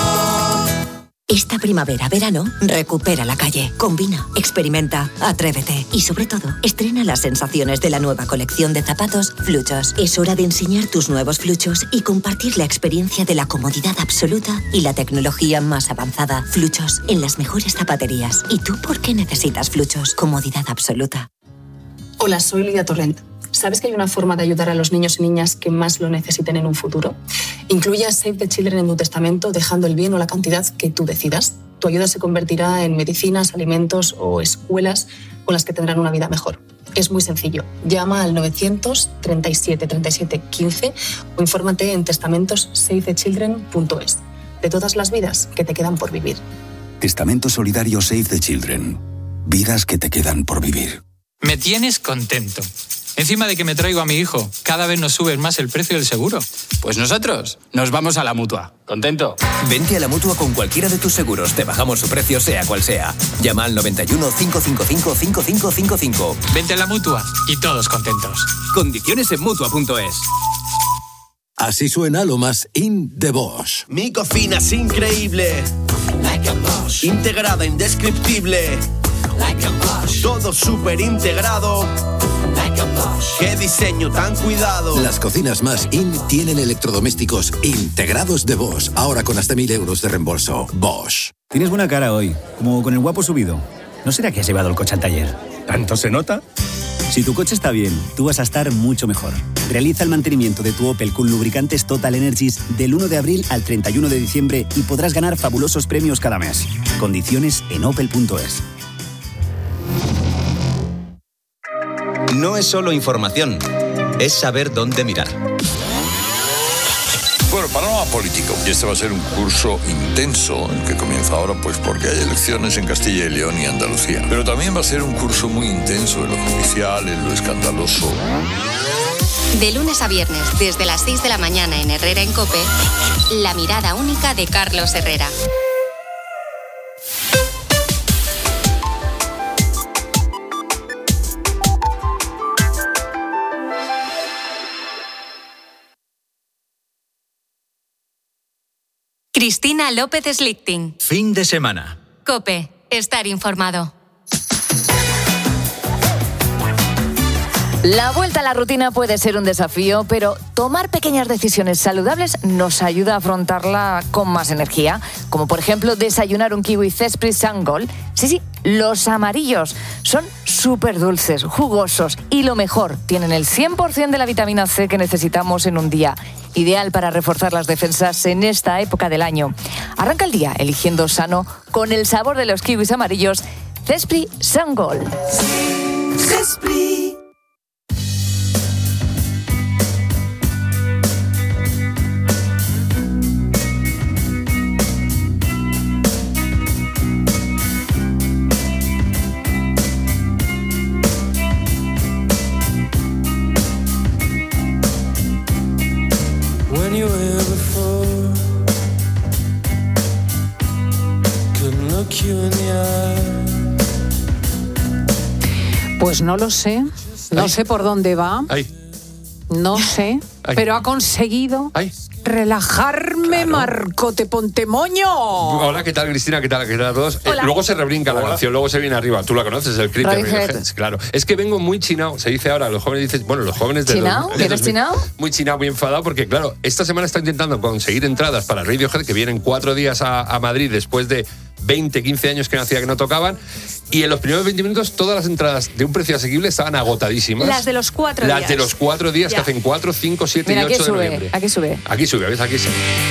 Esta primavera, verano, recupera la calle. Combina, experimenta, atrévete y sobre todo, estrena las sensaciones de la nueva colección de zapatos Fluchos. Es hora de enseñar tus nuevos Fluchos y compartir la experiencia de la comodidad absoluta y la tecnología más avanzada. Fluchos, en las mejores zapaterías. ¿Y tú por qué necesitas Fluchos? Comodidad absoluta. Hola, soy Lidia Torrent. ¿Sabes que hay una forma de ayudar a los niños y niñas que más lo necesiten en un futuro? Incluye a Save the Children en tu testamento, dejando el bien o la cantidad que tú decidas. Tu ayuda se convertirá en medicinas, alimentos o escuelas con las que tendrán una vida mejor. Es muy sencillo. Llama al novecientos treinta y siete treinta y siete quince o infórmate en testamentos save the children punto es. De todas las vidas que te quedan por vivir. Testamento solidario Save the Children. Vidas que te quedan por vivir. Me tienes contento. Encima de que me traigo a mi hijo, cada vez nos sube más el precio del seguro. Pues nosotros nos vamos a la Mutua. ¿Contento? Vente a la Mutua con cualquiera de tus seguros. Te bajamos su precio sea cual sea. Llama al noventa y uno, cinco cinco cinco, cinco cinco cinco cinco. Vente a la Mutua y todos contentos. Condiciones en Mutua punto es. Así suena lo más in de Bosch. Mi cocina es increíble, like a Bosch. Integrada, indescriptible, like a Bosch. Todo súper integrado, like a Bosch. Qué diseño tan cuidado. Las cocinas más in tienen electrodomésticos integrados de Bosch. Ahora con hasta mil euros de reembolso. Bosch. Tienes buena cara hoy, como con el guapo subido. ¿No será que has llevado el coche al taller? ¿Tanto se nota? Si tu coche está bien, tú vas a estar mucho mejor. Realiza el mantenimiento de tu Opel con lubricantes Total Energies del uno de abril al treinta y uno de diciembre y podrás ganar fabulosos premios cada mes. Condiciones en opel punto es. No es solo información, es saber dónde mirar. Bueno, panorama político. Y este va a ser un curso intenso, el que comienza ahora, pues porque hay elecciones en Castilla y León y Andalucía. Pero también va a ser un curso muy intenso en lo judicial, en lo escandaloso. De lunes a viernes, desde las seis de la mañana en Herrera en COPE, la mirada única de Carlos Herrera. Cristina López Slichting. Fin de semana. COPE. Estar informado. La vuelta a la rutina puede ser un desafío, pero tomar pequeñas decisiones saludables nos ayuda a afrontarla con más energía. Como por ejemplo desayunar un kiwi Zespri Sangol. Sí, sí, los amarillos. Son súper dulces, jugosos y lo mejor, tienen el cien por ciento de la vitamina C que necesitamos en un día. Ideal para reforzar las defensas en esta época del año. Arranca el día eligiendo sano con el sabor de los kiwis amarillos. Zespri Sangol. Zespri. Pues no lo sé, no Ay. sé por dónde va, Ay. no sé, Ay. pero ha conseguido Ay. relajarme, claro. Marcote Pontemoño. Hola, ¿qué tal, Cristina? ¿Qué tal? ¿Qué tal a todos? Eh, luego se rebrinca la canción, luego se viene arriba. Tú la conoces, el clip de Radiohead. Claro. Es que vengo muy chinao, se dice ahora, los jóvenes dicen, bueno, los jóvenes de ¿Chinao? ¿Eres chinao? Muy chinao, muy enfadado, porque claro, esta semana está intentando conseguir entradas para Radiohead, que vienen cuatro días a, a Madrid después de veinte, quince años que no hacía que no tocaban, y en los primeros veinte minutos todas las entradas de un precio asequible estaban agotadísimas. Las de los cuatro las días. Las de los cuatro días ya. que hacen cuatro, cinco, siete y ocho de noviembre. Aquí sube. Aquí sube, ¿ves? Aquí sí.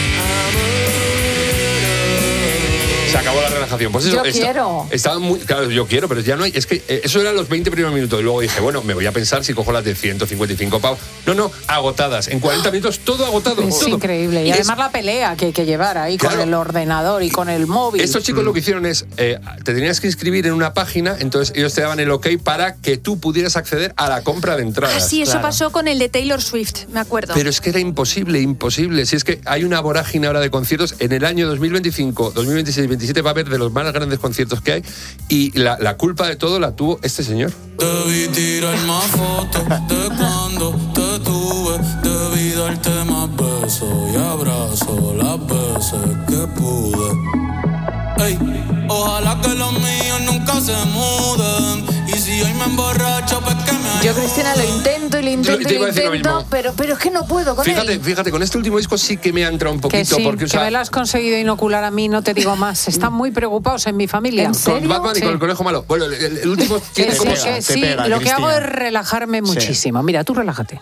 Se acabó la relajación. Pues eso, yo está, quiero. Estaba muy, claro, yo quiero, pero ya no hay. Es que eh, eso eran los veinte primeros minutos. Y luego dije, bueno, me voy a pensar si cojo las de ciento cincuenta y cinco pavos. No, no, agotadas. En cuarenta minutos todo agotado. Es todo. increíble. Y, y además es, la pelea que hay que llevar ahí claro, con el ordenador y con el móvil. Estos chicos mm. lo que hicieron es, eh, te tenías que inscribir en una página, entonces ellos te daban el ok para que tú pudieras acceder a la compra de entradas. Ah, sí, eso claro. pasó con el de Taylor Swift, me acuerdo. Pero es que era imposible, imposible. Si es que hay una vorágine ahora de conciertos. En el año dos mil veinticinco, dos mil veintiséis, veintisiete va a haber de los más grandes conciertos que hay, y la, la culpa de todo la tuvo este señor. Debí tirar más fotos de cuando te tuve, debí darte más besos y abrazos las veces que pude. Ey, ojalá que los míos nunca se muden, y si hoy me emborracho pues que me ayuden. Yo, Cristina, lo intento y lo intento y lo intento, pero, pero es que no puedo con fíjate, él. Fíjate, con este último disco sí que me ha entrado un poquito. Que sí, porque, o sea, que me lo has conseguido inocular a mí, no te digo más. Están muy preocupados en mi familia. ¿En serio? Con Batman y sí. con el conejo malo. Bueno, el, el último tiene que como... sí, que sí, pega, lo Cristina. Que hago es relajarme muchísimo. Sí. Mira, tú relájate.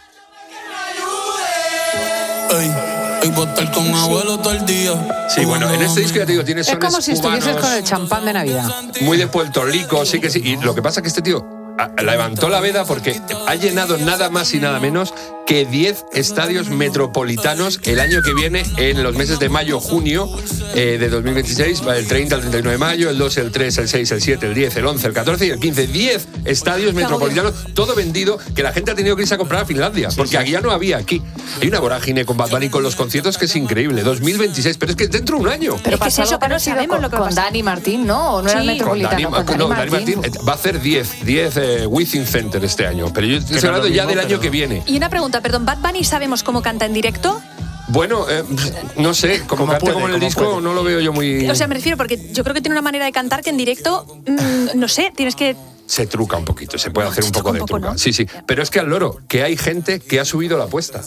Ey. Y botar con abuelo todo el día. Sí, bueno, en este disco ya te digo, tienes sones es como si estuvieses cubanos, con el champán de Navidad. Muy de Puerto Rico, sí que sí. Y lo que pasa es que este tío levantó la veda porque ha llenado nada más y nada menos que diez estadios metropolitanos el año que viene, en los meses de mayo, junio eh, de dos mil veintiséis, el treinta, el treinta y nueve de mayo, el dos, el tres, el seis, el siete, el diez, el once, el catorce y el quince. diez estadios metropolitanos, todo vendido, que la gente ha tenido que irse a comprar a Finlandia, porque sí, sí. aquí ya no había aquí. Hay una vorágine con Bad Bunny, con los conciertos, que es increíble. dos mil veintiséis, pero es que dentro de un año. Pero es que eso, pero sabemos lo que con Dani Martín, ¿no? ¿O no sí. era el metropolitano? Con Dani, con Dani, no, Dani Martín. Martín va a hacer diez, diez eh, Within Center este año, pero yo estoy hablando ya del año que viene. Y una pregunta, perdón, ¿Bad Bunny sabemos cómo canta en directo? Bueno, eh, no sé, como canta como en el disco puede? No lo veo yo muy... O sea, me refiero porque yo creo que tiene una manera de cantar que en directo, mmm, no sé, tienes que... Se truca un poquito, se puede no, hacer un poco de un poco, truca. ¿No? Sí, sí, pero es que al loro, que hay gente que ha subido la apuesta.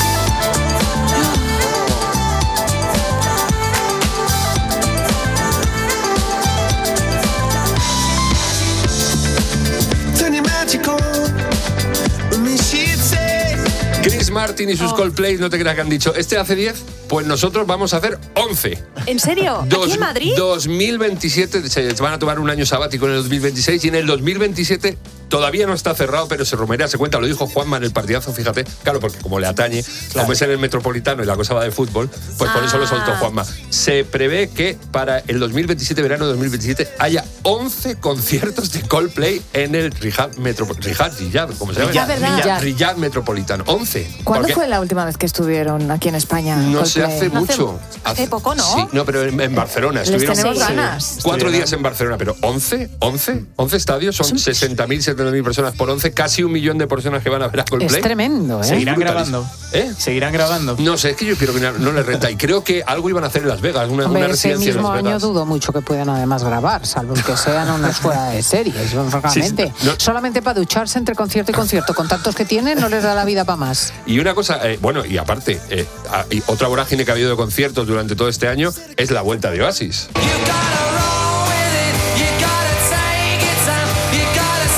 Chris Martin y sus oh. Coldplay, no te creas que han dicho, ¿este hace diez? Pues nosotros vamos a hacer once. ¿En serio? Dos, ¿Aquí en Madrid? dos mil veintisiete, se van a tomar un año sabático en el dos mil veintiséis, y en el dos mil veintisiete todavía no está cerrado, pero se rumorea, se cuenta, lo dijo Juanma en el partidazo, fíjate, claro, porque como le atañe, claro. como es en el Metropolitano y la cosa va de fútbol, pues ah. por eso lo soltó Juanma. Se prevé que para el dos mil veintisiete, verano de dos mil veintisiete, haya once conciertos de Coldplay en el Riyadh Metropolitano, Riyadh, ¿cómo se llama? Ya, ¿verdad? Riyadh Metropolitano, once. ¿Cuándo porque... fue la última vez que estuvieron aquí en España? No Coldplay? se hace no mucho. Hace, hace poco, ¿no? Sí, no, pero en, en Barcelona. Les estuvieron tenemos sí, ganas. Cuatro días en Barcelona, pero once, once, once estadios, son sesenta mil, setenta mil personas por once, casi un millón de personas que van a ver a Coldplay. Es tremendo, ¿eh? Seguirán grabando. ¿Eh? Seguirán grabando. No sé, es que yo creo que no, no les renta. Y creo que algo iban a hacer en Las Vegas, una, Hombre, una residencia en Las Vegas. Ese mismo año dudo mucho que puedan además grabar, salvo que sean unos fuera de series, francamente. Sí, sí, no. Solamente para ducharse entre concierto y concierto, con tantos que tienen, no les da la vida para más. Y una cosa, eh, bueno, y aparte, eh, y otra vorágine que ha habido de conciertos durante todo este año es la vuelta de Oasis.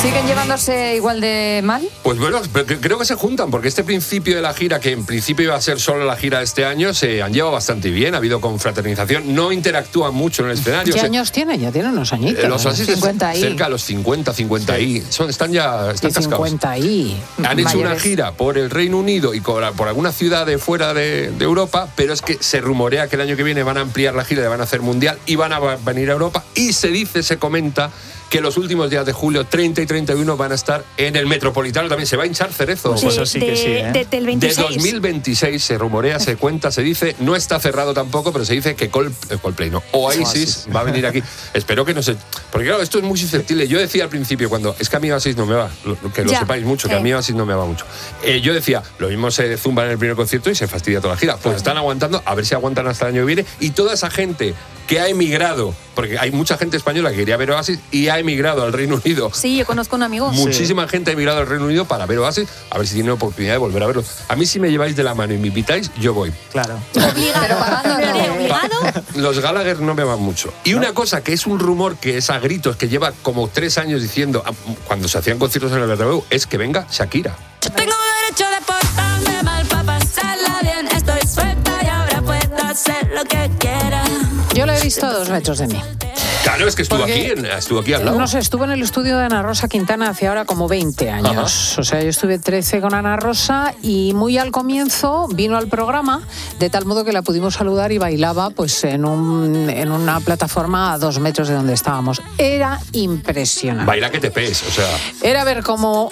¿Siguen llevándose igual de mal? Pues bueno, creo que se juntan, porque este principio de la gira, que en principio iba a ser solo la gira de este año, se han llevado bastante bien, ha habido confraternización, no interactúan mucho en el escenario. ¿Qué se, años tiene? Ya tienen unos añitos. Eh, los Oasis cincuenta y. cerca de los cincuenta, cincuenta y. Son, están ya están cascados. cincuenta y. Han hecho mayores. una gira por el Reino Unido y por, por alguna ciudad de fuera de, de Europa, pero es que se rumorea que el año que viene van a ampliar la gira, van a hacer mundial y van a venir a Europa, y se dice, se comenta que los últimos días de julio, treinta y treinta y uno, van a estar en el Metropolitano también. Se va a hinchar Cerezo. Pues eso sí que sí, ¿eh? De, del veintiséis. De dos mil veintiséis se rumorea, se cuenta, se dice, no está cerrado tampoco, pero se dice que Col, eh, Coldplay, no, Oasis va a venir aquí. Espero que no se... Porque claro, esto es muy susceptible. Yo decía al principio, cuando es que a mí Oasis no me va, que lo ya, sepáis mucho, que eh. a mí Oasis no me va mucho. Eh, yo decía, lo mismo se zumba en el primer concierto y se fastidia toda la gira. Pues están aguantando, a ver si aguantan hasta el año que viene. Y toda esa gente que ha emigrado, porque hay mucha gente española que quería ver Oasis y ha emigrado al Reino Unido. Sí, yo conozco un amigo. Muchísima sí. gente ha emigrado al Reino Unido para ver Oasis, a ver si tienen oportunidad de volver a verlo. A mí, si me lleváis de la mano y me invitáis, yo voy. Claro. Obligado. ¿Obligado? Los Gallagher no me van mucho. Y una cosa que es un rumor que es a gritos, que lleva como tres años diciendo, cuando se hacían conciertos en el Bernabéu, es que venga Shakira. Yo tengo derecho de portarme mal para pasarla bien. Estoy suelta y ahora puedo hacer lo que quiera. Yo lo he visto a dos metros de mí. Claro, es que estuvo aquí, en, estuvo aquí al lado. No sé, estuvo en el estudio de Ana Rosa Quintana hace ahora como veinte años. Ajá. O sea, yo estuve trece con Ana Rosa y muy al comienzo vino al programa, de tal modo que la pudimos saludar y bailaba pues en, un, en una plataforma a dos metros de donde estábamos. Era impresionante. Baila que te pees, o sea... Era ver como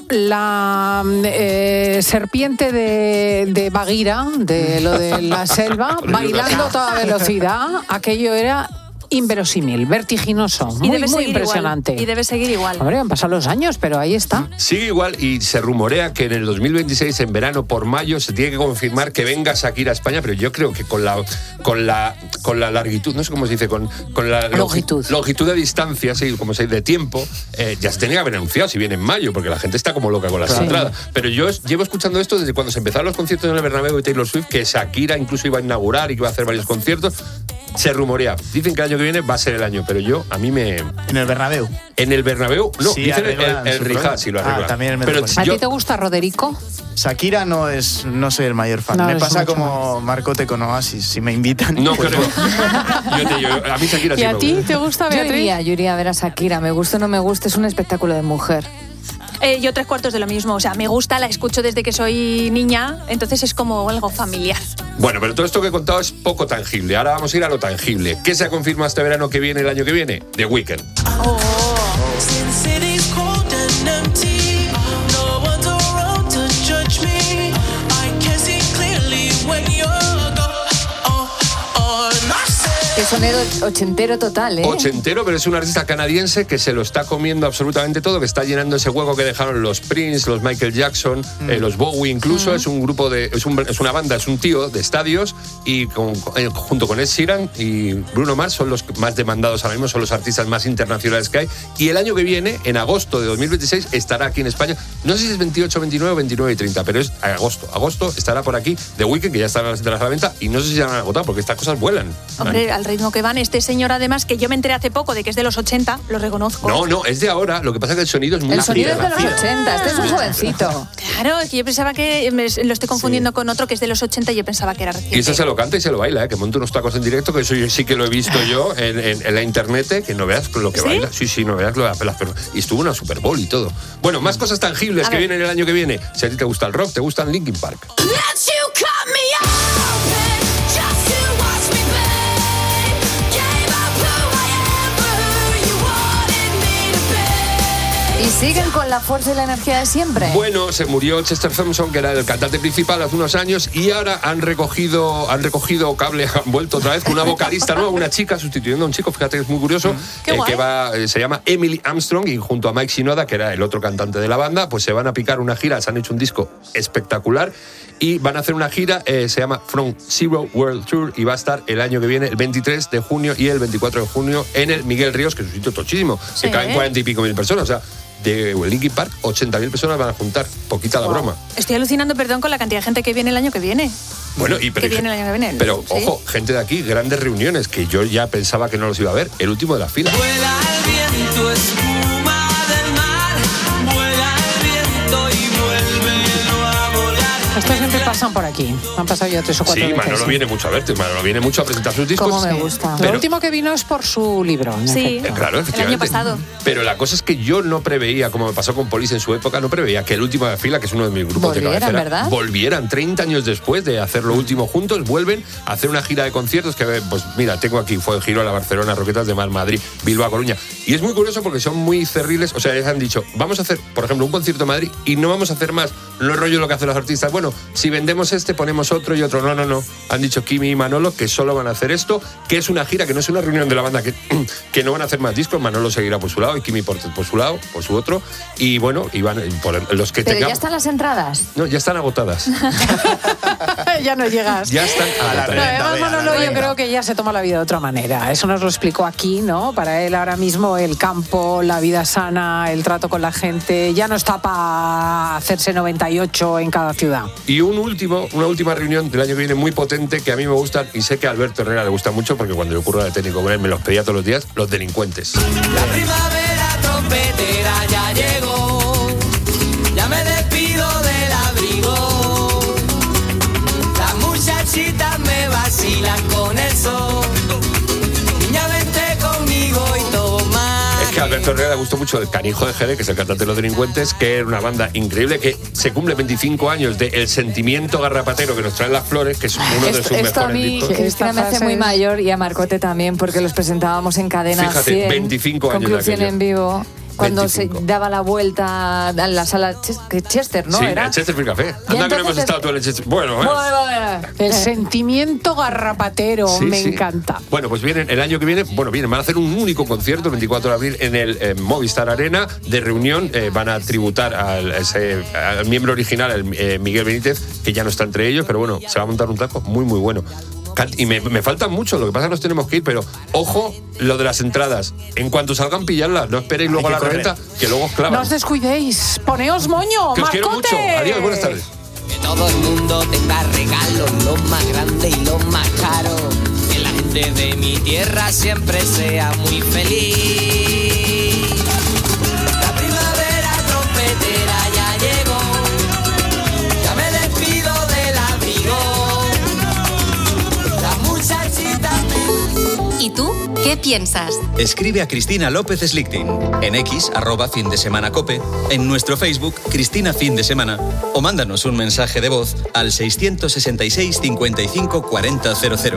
la eh, serpiente de, de Baguira, de lo de la selva, bailando a toda velocidad. Aquello era... inverosímil, vertiginoso, muy, muy impresionante. Igual. Y debe seguir igual. Hombre, han pasado los años, pero ahí está. Sigue igual y se rumorea que en el dos mil veintiséis, en verano, por mayo, se tiene que confirmar que venga Shakira a España, pero yo creo que con la con la con la largitud, no sé cómo se dice, con, con la longitud. longitud de distancia, sí, como se dice, de tiempo, eh, ya se tenía que haber anunciado si viene en mayo, porque la gente está como loca con las sí. entradas. Pero yo llevo escuchando esto desde cuando se empezaron los conciertos en el Bernabéu de Taylor Swift, que Shakira incluso iba a inaugurar y que iba a hacer varios conciertos. Se rumorea. Dicen que el año que viene va a ser el año, pero yo, a mí me... ¿En el Bernabéu? En el Bernabéu, no, sí, dicen el, el, el Rija, sí lo arreglan. Ah, también el pero ¿A yo, ti te gusta Roderico? Shakira no es, no soy el mayor fan. No, me pasa como Marcote con Oasis, si me invitan. No, pues creo. yo te, yo, a mí Shakira sí me gusta. ¿Y a ti gusta. te gusta, Beatriz? Yo iría, yo iría a ver a Shakira, me gusta o no me gusta, es un espectáculo de mujer. Eh, yo tres cuartos de lo mismo, o sea, me gusta, la escucho desde que soy niña, entonces es como algo familiar. Bueno, pero todo esto que he contado es poco tangible. Ahora vamos a ir a lo tangible. ¿Qué se ha confirmado este verano que viene, el año que viene? The Weeknd. Oh. Qué sonido ochentero total, ¿eh? Ochentero, pero es un artista canadiense que se lo está comiendo absolutamente todo, que está llenando ese hueco que dejaron los Prince, los Michael Jackson, mm. eh, los Bowie incluso. Mm. Es un grupo de... Es, un, es una banda, es un tío de estadios y con, eh, junto con Ed Sheeran y Bruno Mars son los más demandados ahora mismo, son los artistas más internacionales que hay. Y el año que viene, en agosto de dos mil veintiséis, estará aquí en España. No sé si es veintiocho, veintinueve, veintinueve y treinta, pero es agosto. Agosto estará por aquí The Weeknd, que ya está en la venta, y no sé si se van a agotar porque estas cosas vuelan. Hombre, al ritmo que van. Este señor, además, que yo me enteré hace poco de que es de los ochenta, lo reconozco. No, no, es de ahora. Lo que pasa es que el sonido es muy... El sonido es de los ochenta, este es un jovencito. Claro, es que yo pensaba que... Me, lo estoy confundiendo sí. con otro que es de los ochenta y yo pensaba que era reciente. Y ese se lo canta y se lo baila, ¿eh? Que monta unos tacos en directo, que eso yo sí que lo he visto yo en, en, en la internet, que no veas lo que ¿Sí? baila. Sí, sí, no veas lo de las personas. Y estuvo en una Super Bowl y todo. Bueno, más cosas tangibles a que ver. vienen el año que viene. Si a ti te gusta el rock, te gustan Linkin Park. Let's you cut me open, just to watch me burn. ¿Y siguen con la fuerza y la energía de siempre? Bueno, se murió Chester Thompson, que era el cantante principal hace unos años, y ahora han recogido han recogido cable, han vuelto otra vez con una vocalista nueva, una chica sustituyendo a un chico, fíjate que es muy curioso, mm. eh, que va, eh, se llama Emily Armstrong, y junto a Mike Shinoda, que era el otro cantante de la banda, pues se van a picar una gira, se han hecho un disco espectacular, y van a hacer una gira, eh, se llama From Zero World Tour, y va a estar el año que viene, el veintitrés de junio y el veinticuatro de junio, en el Miguel Ríos, que es un sitio tochísimo, sí. que caen cuarenta y pico mil personas, o sea, de Linkin Park, ochenta mil personas van a juntar, poquita la wow. broma. Estoy alucinando, perdón, con la cantidad de gente que viene el año que viene. Bueno, y pero, que viene el año que viene. Pero, ¿sí? ojo, gente de aquí, grandes reuniones, que yo ya pensaba que no los iba a ver, el último de la fila. Vuela el viento, espuma del mar, pasan por aquí. Han pasado ya tres o cuatro sí, veces. Manolo sí. viene mucho a verte. Manolo viene mucho a presentar sus discos. Como me gusta. Pero, lo último que vino es por su libro. Sí, eh, claro, efectivamente. el año pasado. Pero la cosa es que yo no preveía, como me pasó con Polis en su época, no preveía que el Último de Fila, que es uno de mis grupos Volvieran, de cabecera, ¿verdad? volvieran treinta años después de hacer lo último juntos, vuelven a hacer una gira de conciertos que, pues mira, tengo aquí, fue el giro a la Barcelona, Roquetas de Mar, Madrid, Bilbao, Coruña. Y es muy curioso porque son muy cerriles, o sea, les han dicho, vamos a hacer, por ejemplo, un concierto en Madrid y no vamos a hacer más, no es rollo lo que hacen los artistas. Bueno, si vendemos este, ponemos otro y otro. No, no, no. Han dicho Kimi y Manolo que solo van a hacer esto, que es una gira, que no es una reunión de la banda, que, que no van a hacer más discos. Manolo seguirá por su lado y Kimi por, por su lado, por su otro. Y bueno, y van por los que Pero tengamos. ya están las entradas. No, ya están agotadas. Ya no llegas. Ya están agotadas. No, además, Manolo, yo creo que ya se toma la vida de otra manera. Eso nos lo explicó aquí, ¿no? Para él ahora mismo el campo, la vida sana, el trato con la gente, ya no está para hacerse noventa y ocho en cada ciudad. Y un último, una última reunión del año que viene muy potente, que a mí me gusta y sé que a Alberto Herrera le gusta mucho, porque cuando yo ocurro de técnico con él me los pedía todos los días, Los Delincuentes. La primavera trompetera ya llegó, ya me despido del abrigo. Las muchachitas me vacilan con el sol. Niña, vente conmigo y toma. Es que a Alberto Herrera le gustó mucho el Canijo de Jerez, que es el cantante de Los Delincuentes, que era una banda increíble, que se cumple veinticinco años de El Sentimiento Garrapatero que nos traen las flores, que es uno de Esto, sus esto a mejores mí, discos. Cristina, me hace muy mayor y a Marcote también, porque los presentábamos en Cadena Fíjate, cien, veinticinco años con Club de cien aquello. en vivo. Cuando veinticinco. se daba la vuelta a la sala Ches- que Chester, ¿no? Sí, ¿Era? el Chesterfield Café. Anda que no entonces hemos es- estado tú en el Chesterfield. Bueno, bueno. Bueno, bueno. El sentimiento garrapatero, Sí, me sí. encanta. Bueno, pues vienen el año que viene, bueno, vienen, van a hacer un único concierto el veinticuatro de abril en el eh, Movistar Arena de reunión. Eh, van a tributar al, ese, al miembro original, el, eh, Miguel Benítez, que ya no está entre ellos, pero bueno, se va a montar un taco muy, muy bueno. Y me, me faltan mucho, lo que pasa es que nos tenemos que ir, pero ojo, lo de las entradas. En cuanto salgan, pillarlas. No esperéis luego a la reventa, que luego os clavan. No os descuidéis. Poneos moño, Que os quiero Marcote. mucho. Adiós, buenas tardes. Que todo el mundo tenga regalos, los más grandes y los más caros. Que la gente de mi tierra siempre sea muy feliz. La primavera trompetera ya llegó. Ya me despido del abrigo. La muchachita me... ¿Y tú qué piensas? Escribe a Cristina López Slichting en X, arroba fin de semana cope, en nuestro Facebook, Cristina Fin de Semana, o mándanos un mensaje de voz al seiscientos sesenta y seis cincuenta y cinco cuarenta cero cero.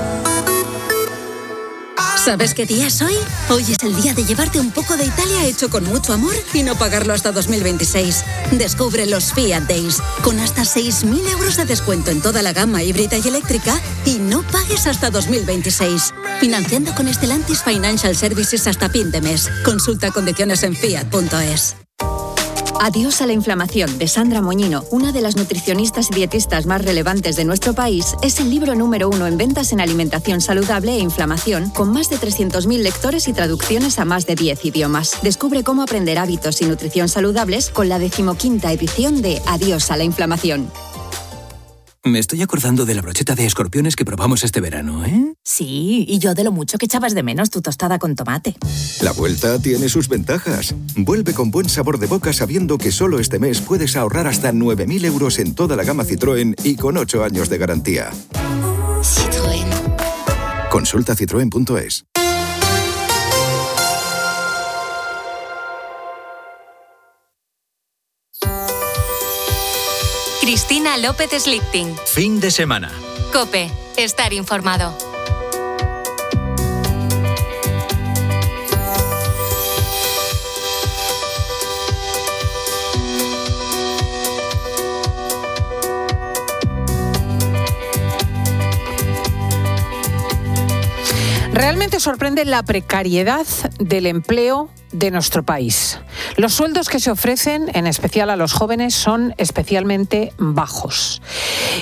¿Sabes qué día es hoy? Hoy es el día de llevarte un poco de Italia hecho con mucho amor y no pagarlo hasta dos mil veintiséis. Descubre los Fiat Days, con hasta seis mil euros de descuento en toda la gama híbrida y eléctrica y no pagues hasta dos mil veintiséis. Financiando con Stellantis Financial Services hasta fin de mes. Consulta condiciones en fiat punto es. Adiós a la inflamación, de Sandra Moñino, una de las nutricionistas y dietistas más relevantes de nuestro país, es el libro número uno en ventas en alimentación saludable e inflamación, con más de trescientos mil lectores y traducciones a más de diez idiomas. Descubre cómo aprender hábitos y nutrición saludables con la decimoquinta edición de Adiós a la inflamación. Me estoy acordando de la brocheta de escorpiones que probamos este verano, ¿eh? Sí, y yo de lo mucho que echabas de menos tu tostada con tomate. La vuelta tiene sus ventajas. Vuelve con buen sabor de boca sabiendo que solo este mes puedes ahorrar hasta nueve mil euros en toda la gama Citroën y con ocho años de garantía. Citroën. Consulta citroen punto es. Cristina López Slichting. Fin de semana. COPE. Estar informado. Realmente sorprende la precariedad del empleo de nuestro país. Los sueldos que se ofrecen, en especial a los jóvenes, son especialmente bajos.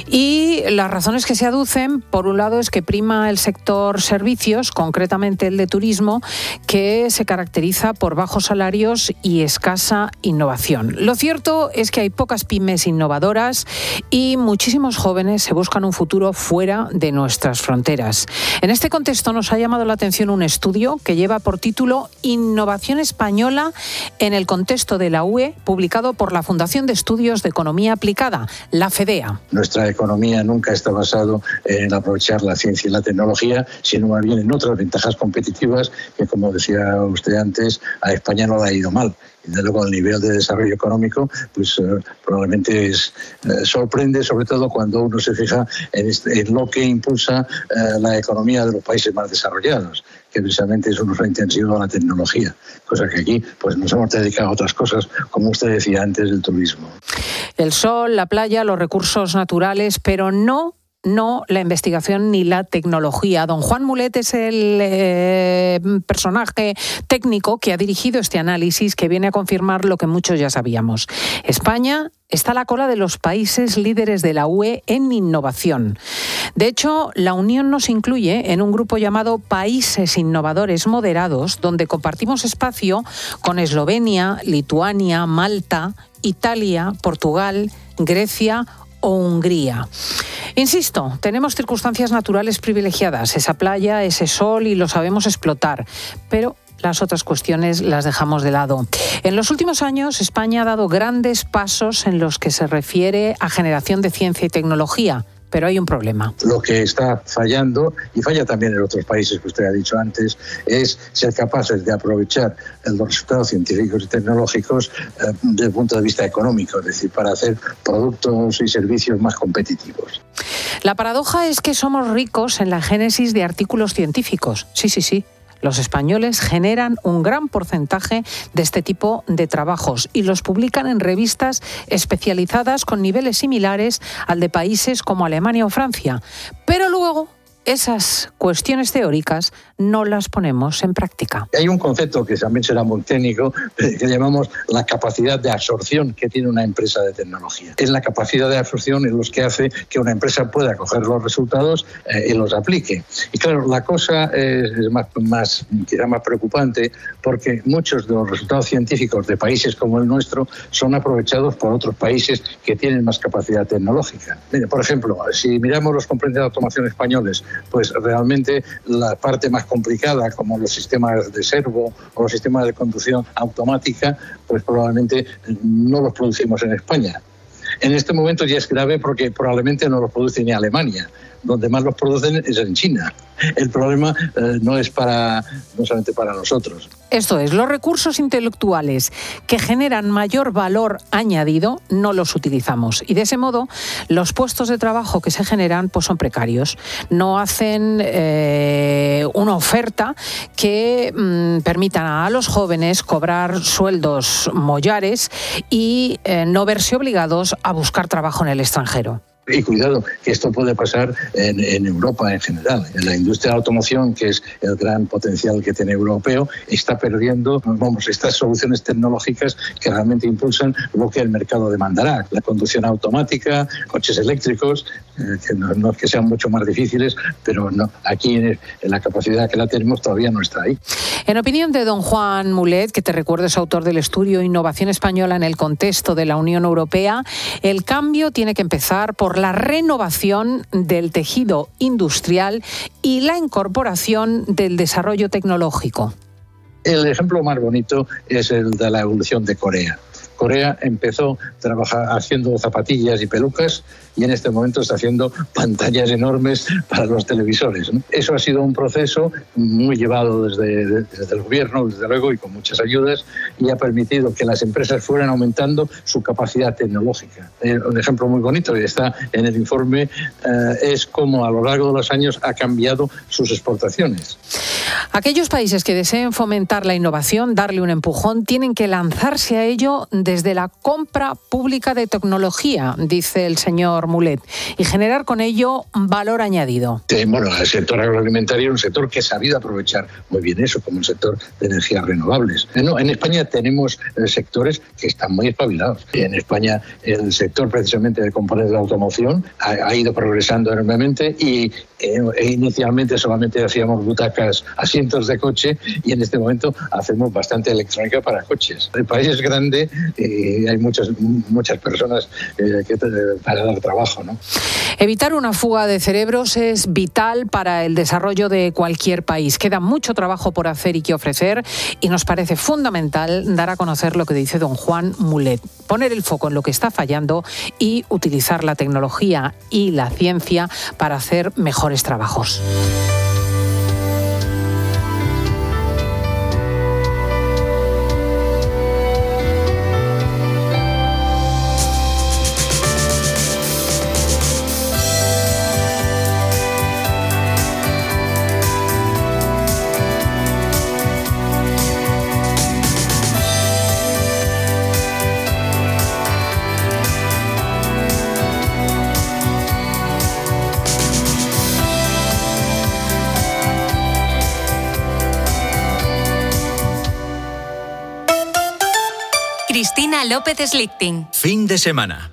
Y las razones que se aducen, por un lado, es que prima el sector servicios, concretamente el de turismo, que se caracteriza por bajos salarios y escasa innovación. Lo cierto es que hay pocas pymes innovadoras y muchísimos jóvenes se buscan un futuro fuera de nuestras fronteras. En este contexto nos ha llamado la atención un estudio que lleva por título Innovación española en el contexto de la U E, publicado por la Fundación de Estudios de Economía Aplicada, la FEDEA. Nuestra economía nunca está basada en aprovechar la ciencia y la tecnología, sino más bien en otras ventajas competitivas que, como decía usted antes, a España no le ha ido mal. Y desde luego el nivel de desarrollo económico pues eh, probablemente es, eh, sorprende, sobre todo cuando uno se fija en, este, en lo que impulsa eh, la economía de los países más desarrollados, que precisamente es un uso intensivo a la tecnología, cosa que aquí pues nos hemos dedicado a otras cosas, como usted decía antes, del turismo. El sol, la playa, los recursos naturales, pero no No la investigación ni la tecnología. Don Juan Mulet es el eh, personaje técnico que ha dirigido este análisis, que viene a confirmar lo que muchos ya sabíamos. España está a la cola de los países líderes de la U E en innovación. De hecho, la Unión nos incluye en un grupo llamado Países Innovadores Moderados, donde compartimos espacio con Eslovenia, Lituania, Malta, Italia, Portugal, Grecia o Hungría. Insisto, tenemos circunstancias naturales privilegiadas, esa playa, ese sol, y lo sabemos explotar, pero las otras cuestiones las dejamos de lado. En los últimos años, España ha dado grandes pasos en los que se refiere a generación de ciencia y tecnología. Pero hay un problema. Lo que está fallando, y falla también en otros países que usted ha dicho antes, es ser capaces de aprovechar los resultados científicos y tecnológicos eh, desde el punto de vista económico, es decir, para hacer productos y servicios más competitivos. La paradoja es que somos ricos en la génesis de artículos científicos. Sí, sí, sí. Los españoles generan un gran porcentaje de este tipo de trabajos y los publican en revistas especializadas con niveles similares al de países como Alemania o Francia. Pero luego esas cuestiones teóricas no las ponemos en práctica. Hay un concepto que también será muy técnico, que llamamos la capacidad de absorción que tiene una empresa de tecnología. Es la capacidad de absorción en los que hace que una empresa pueda coger los resultados eh, y los aplique. Y claro, la cosa es, es más, más, quizá más preocupante, porque muchos de los resultados científicos de países como el nuestro son aprovechados por otros países que tienen más capacidad tecnológica. Mire, por ejemplo, si miramos los componentes de automación españoles, pues realmente la parte más complicada, como los sistemas de servo o los sistemas de conducción automática, pues probablemente no los producimos en España. En este momento ya es grave porque probablemente no los produce ni Alemania. Donde más los producen es en China. El problema eh, no es para no solamente para nosotros. Esto es, los recursos intelectuales que generan mayor valor añadido no los utilizamos. Y de ese modo, los puestos de trabajo que se generan pues son precarios. No hacen eh, una oferta que mmm, permita a los jóvenes cobrar sueldos mollares y eh, no verse obligados a buscar trabajo en el extranjero. Y cuidado, que esto puede pasar en, en Europa en general. En la industria de la automoción, que es el gran potencial que tiene europeo, está perdiendo, vamos, estas soluciones tecnológicas que realmente impulsan lo que el mercado demandará. La conducción automática, coches eléctricos, eh, que no, no es que sean mucho más difíciles, pero no, aquí en, en la capacidad que la tenemos todavía no está ahí. En opinión de don Juan Mulet, que te recuerdo es autor del estudio Innovación Española en el contexto de la Unión Europea, el cambio tiene que empezar por la renovación del tejido industrial y la incorporación del desarrollo tecnológico. El ejemplo más bonito es el de la evolución de Corea. Corea empezó trabajar haciendo zapatillas y pelucas y en este momento está haciendo pantallas enormes para los televisores, ¿no? Eso ha sido un proceso muy llevado desde, desde el gobierno, desde luego, y con muchas ayudas, y ha permitido que las empresas fueran aumentando su capacidad tecnológica. Eh, un ejemplo muy bonito que está en el informe eh, es cómo a lo largo de los años ha cambiado sus exportaciones. Aquellos países que deseen fomentar la innovación, darle un empujón, tienen que lanzarse a ello desde la compra pública de tecnología, dice el señor Mulet, y generar con ello valor añadido. Eh, bueno, el sector agroalimentario es un sector que ha sabido aprovechar muy bien eso, como el sector de energías renovables. Eh, no, en España tenemos eh, sectores que están muy espabilados. En España el sector precisamente de componentes de automoción ha, ha ido progresando enormemente y eh, inicialmente solamente hacíamos butacas, asientos de coche, y en este momento hacemos bastante electrónica para coches. El país es grande y hay muchas, muchas personas eh, que, para dar trabajo, ¿no? Evitar una fuga de cerebros es vital para el desarrollo de cualquier país. Queda mucho trabajo por hacer y que ofrecer, y nos parece fundamental dar a conocer lo que dice don Juan Mulet, poner el foco en lo que está fallando y utilizar la tecnología y la ciencia para hacer mejores trabajos. Cristina López Slichting. Fin de semana.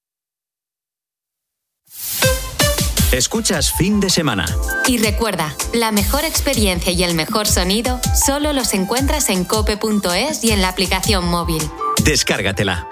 Escuchas Fin de Semana. Y recuerda, la mejor experiencia y el mejor sonido solo los encuentras en cope punto es y en la aplicación móvil. Descárgatela.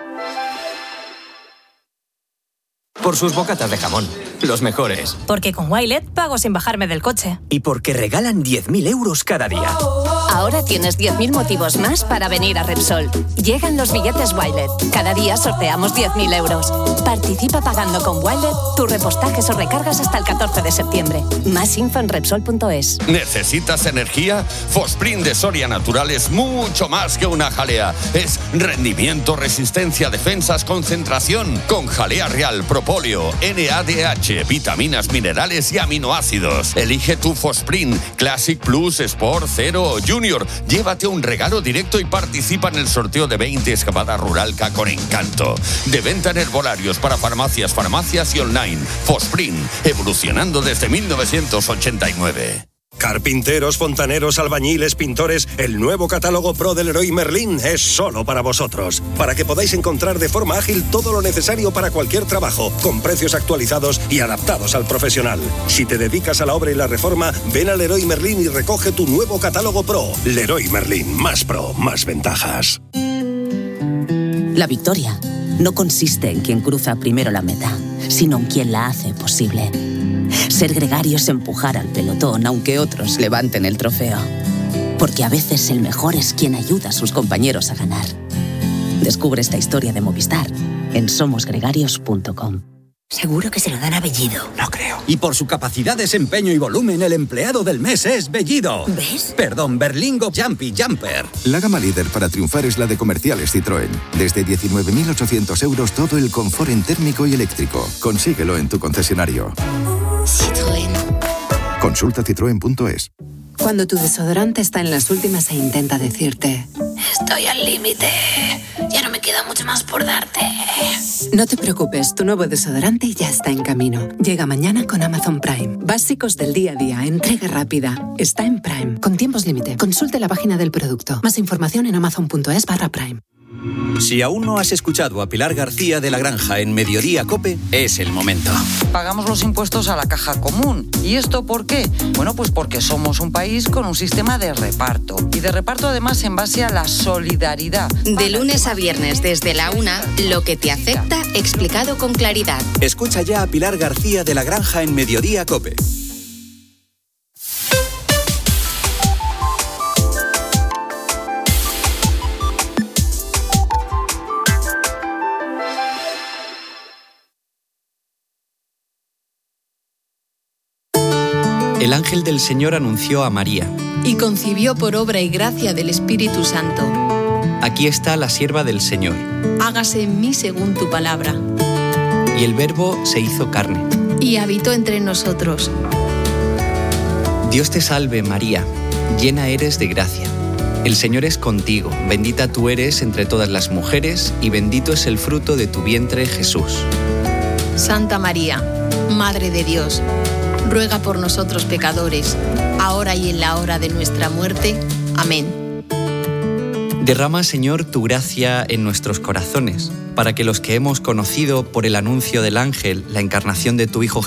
Por sus bocatas de jamón, los mejores. Porque con Wilet pago sin bajarme del coche. Y porque regalan diez mil euros cada día. Ahora tienes diez mil motivos más para venir a Repsol. Llegan los billetes Wilet. Cada día sorteamos diez mil euros. Participa pagando con Wilet tus repostajes o recargas hasta el catorce de septiembre. Más info en Repsol punto es. ¿Necesitas energía? Fosprint de Soria Natural es mucho más que una jalea. Es rendimiento, resistencia, defensas, concentración. Con jalea real, propóleo, N A D H, vitaminas, minerales y aminoácidos. Elige tu Fosprint Classic Plus, Sport, Zero o Junior. Llévate un regalo directo y participa en el sorteo de veinte excavadas Ruralca con encanto. De venta en herbolarios para farmacias, farmacias y online. Fosprint, evolucionando desde mil novecientos ochenta y nueve. Carpinteros, fontaneros, albañiles, pintores, el nuevo catálogo Pro del Leroy Merlin es solo para vosotros. Para que podáis encontrar de forma ágil todo lo necesario para cualquier trabajo, con precios actualizados y adaptados al profesional. Si te dedicas a la obra y la reforma, ven a Leroy Merlin y recoge tu nuevo catálogo Pro. Leroy Merlin, más pro, más ventajas. La victoria no consiste en quien cruza primero la meta, sino en quien la hace posible. Ser gregario es empujar al pelotón, aunque otros levanten el trofeo. Porque a veces el mejor es quien ayuda a sus compañeros a ganar. Descubre esta historia de Movistar en somos gregarios punto com. Seguro que se lo dan a Bellido. No creo. Y por su capacidad, desempeño y volumen, el empleado del mes es Bellido. ¿Ves? Perdón, Berlingo Jumpy Jumper. La gama líder para triunfar es la de comerciales Citroën. Desde diecinueve mil ochocientos euros todo el confort en térmico y eléctrico. Consíguelo en tu concesionario. Citroën. Consulta citroen punto es. Cuando tu desodorante está en las últimas e intenta decirte: estoy al límite, ya no me queda mucho más por darte. No te preocupes, tu nuevo desodorante ya está en camino. Llega mañana con Amazon Prime. Básicos del día a día, entrega rápida. Está en Prime, con tiempos límite. Consulte la página del producto. Más información en amazon punto es barra Prime. Si aún no has escuchado a Pilar García de la Granja en Mediodía Cope, es el momento. Pagamos los impuestos a la caja común. ¿Y esto por qué? Bueno, pues porque somos un país con un sistema de reparto. Y de reparto además en base a la solidaridad. De lunes a viernes desde la una, lo que te afecta explicado con claridad. Escucha ya a Pilar García de la Granja en Mediodía Cope. El ángel del Señor anunció a María. Y concibió por obra y gracia del Espíritu Santo. Aquí está la sierva del Señor. Hágase en mí según tu palabra. Y el Verbo se hizo carne. Y habitó entre nosotros. Dios te salve, María, llena eres de gracia. El Señor es contigo, bendita tú eres entre todas las mujeres y bendito es el fruto de tu vientre, Jesús. Santa María, Madre de Dios, ruega por nosotros pecadores, ahora y en la hora de nuestra muerte. Amén. Derrama, Señor, tu gracia en nuestros corazones, para que los que hemos conocido por el anuncio del ángel la encarnación de tu Hijo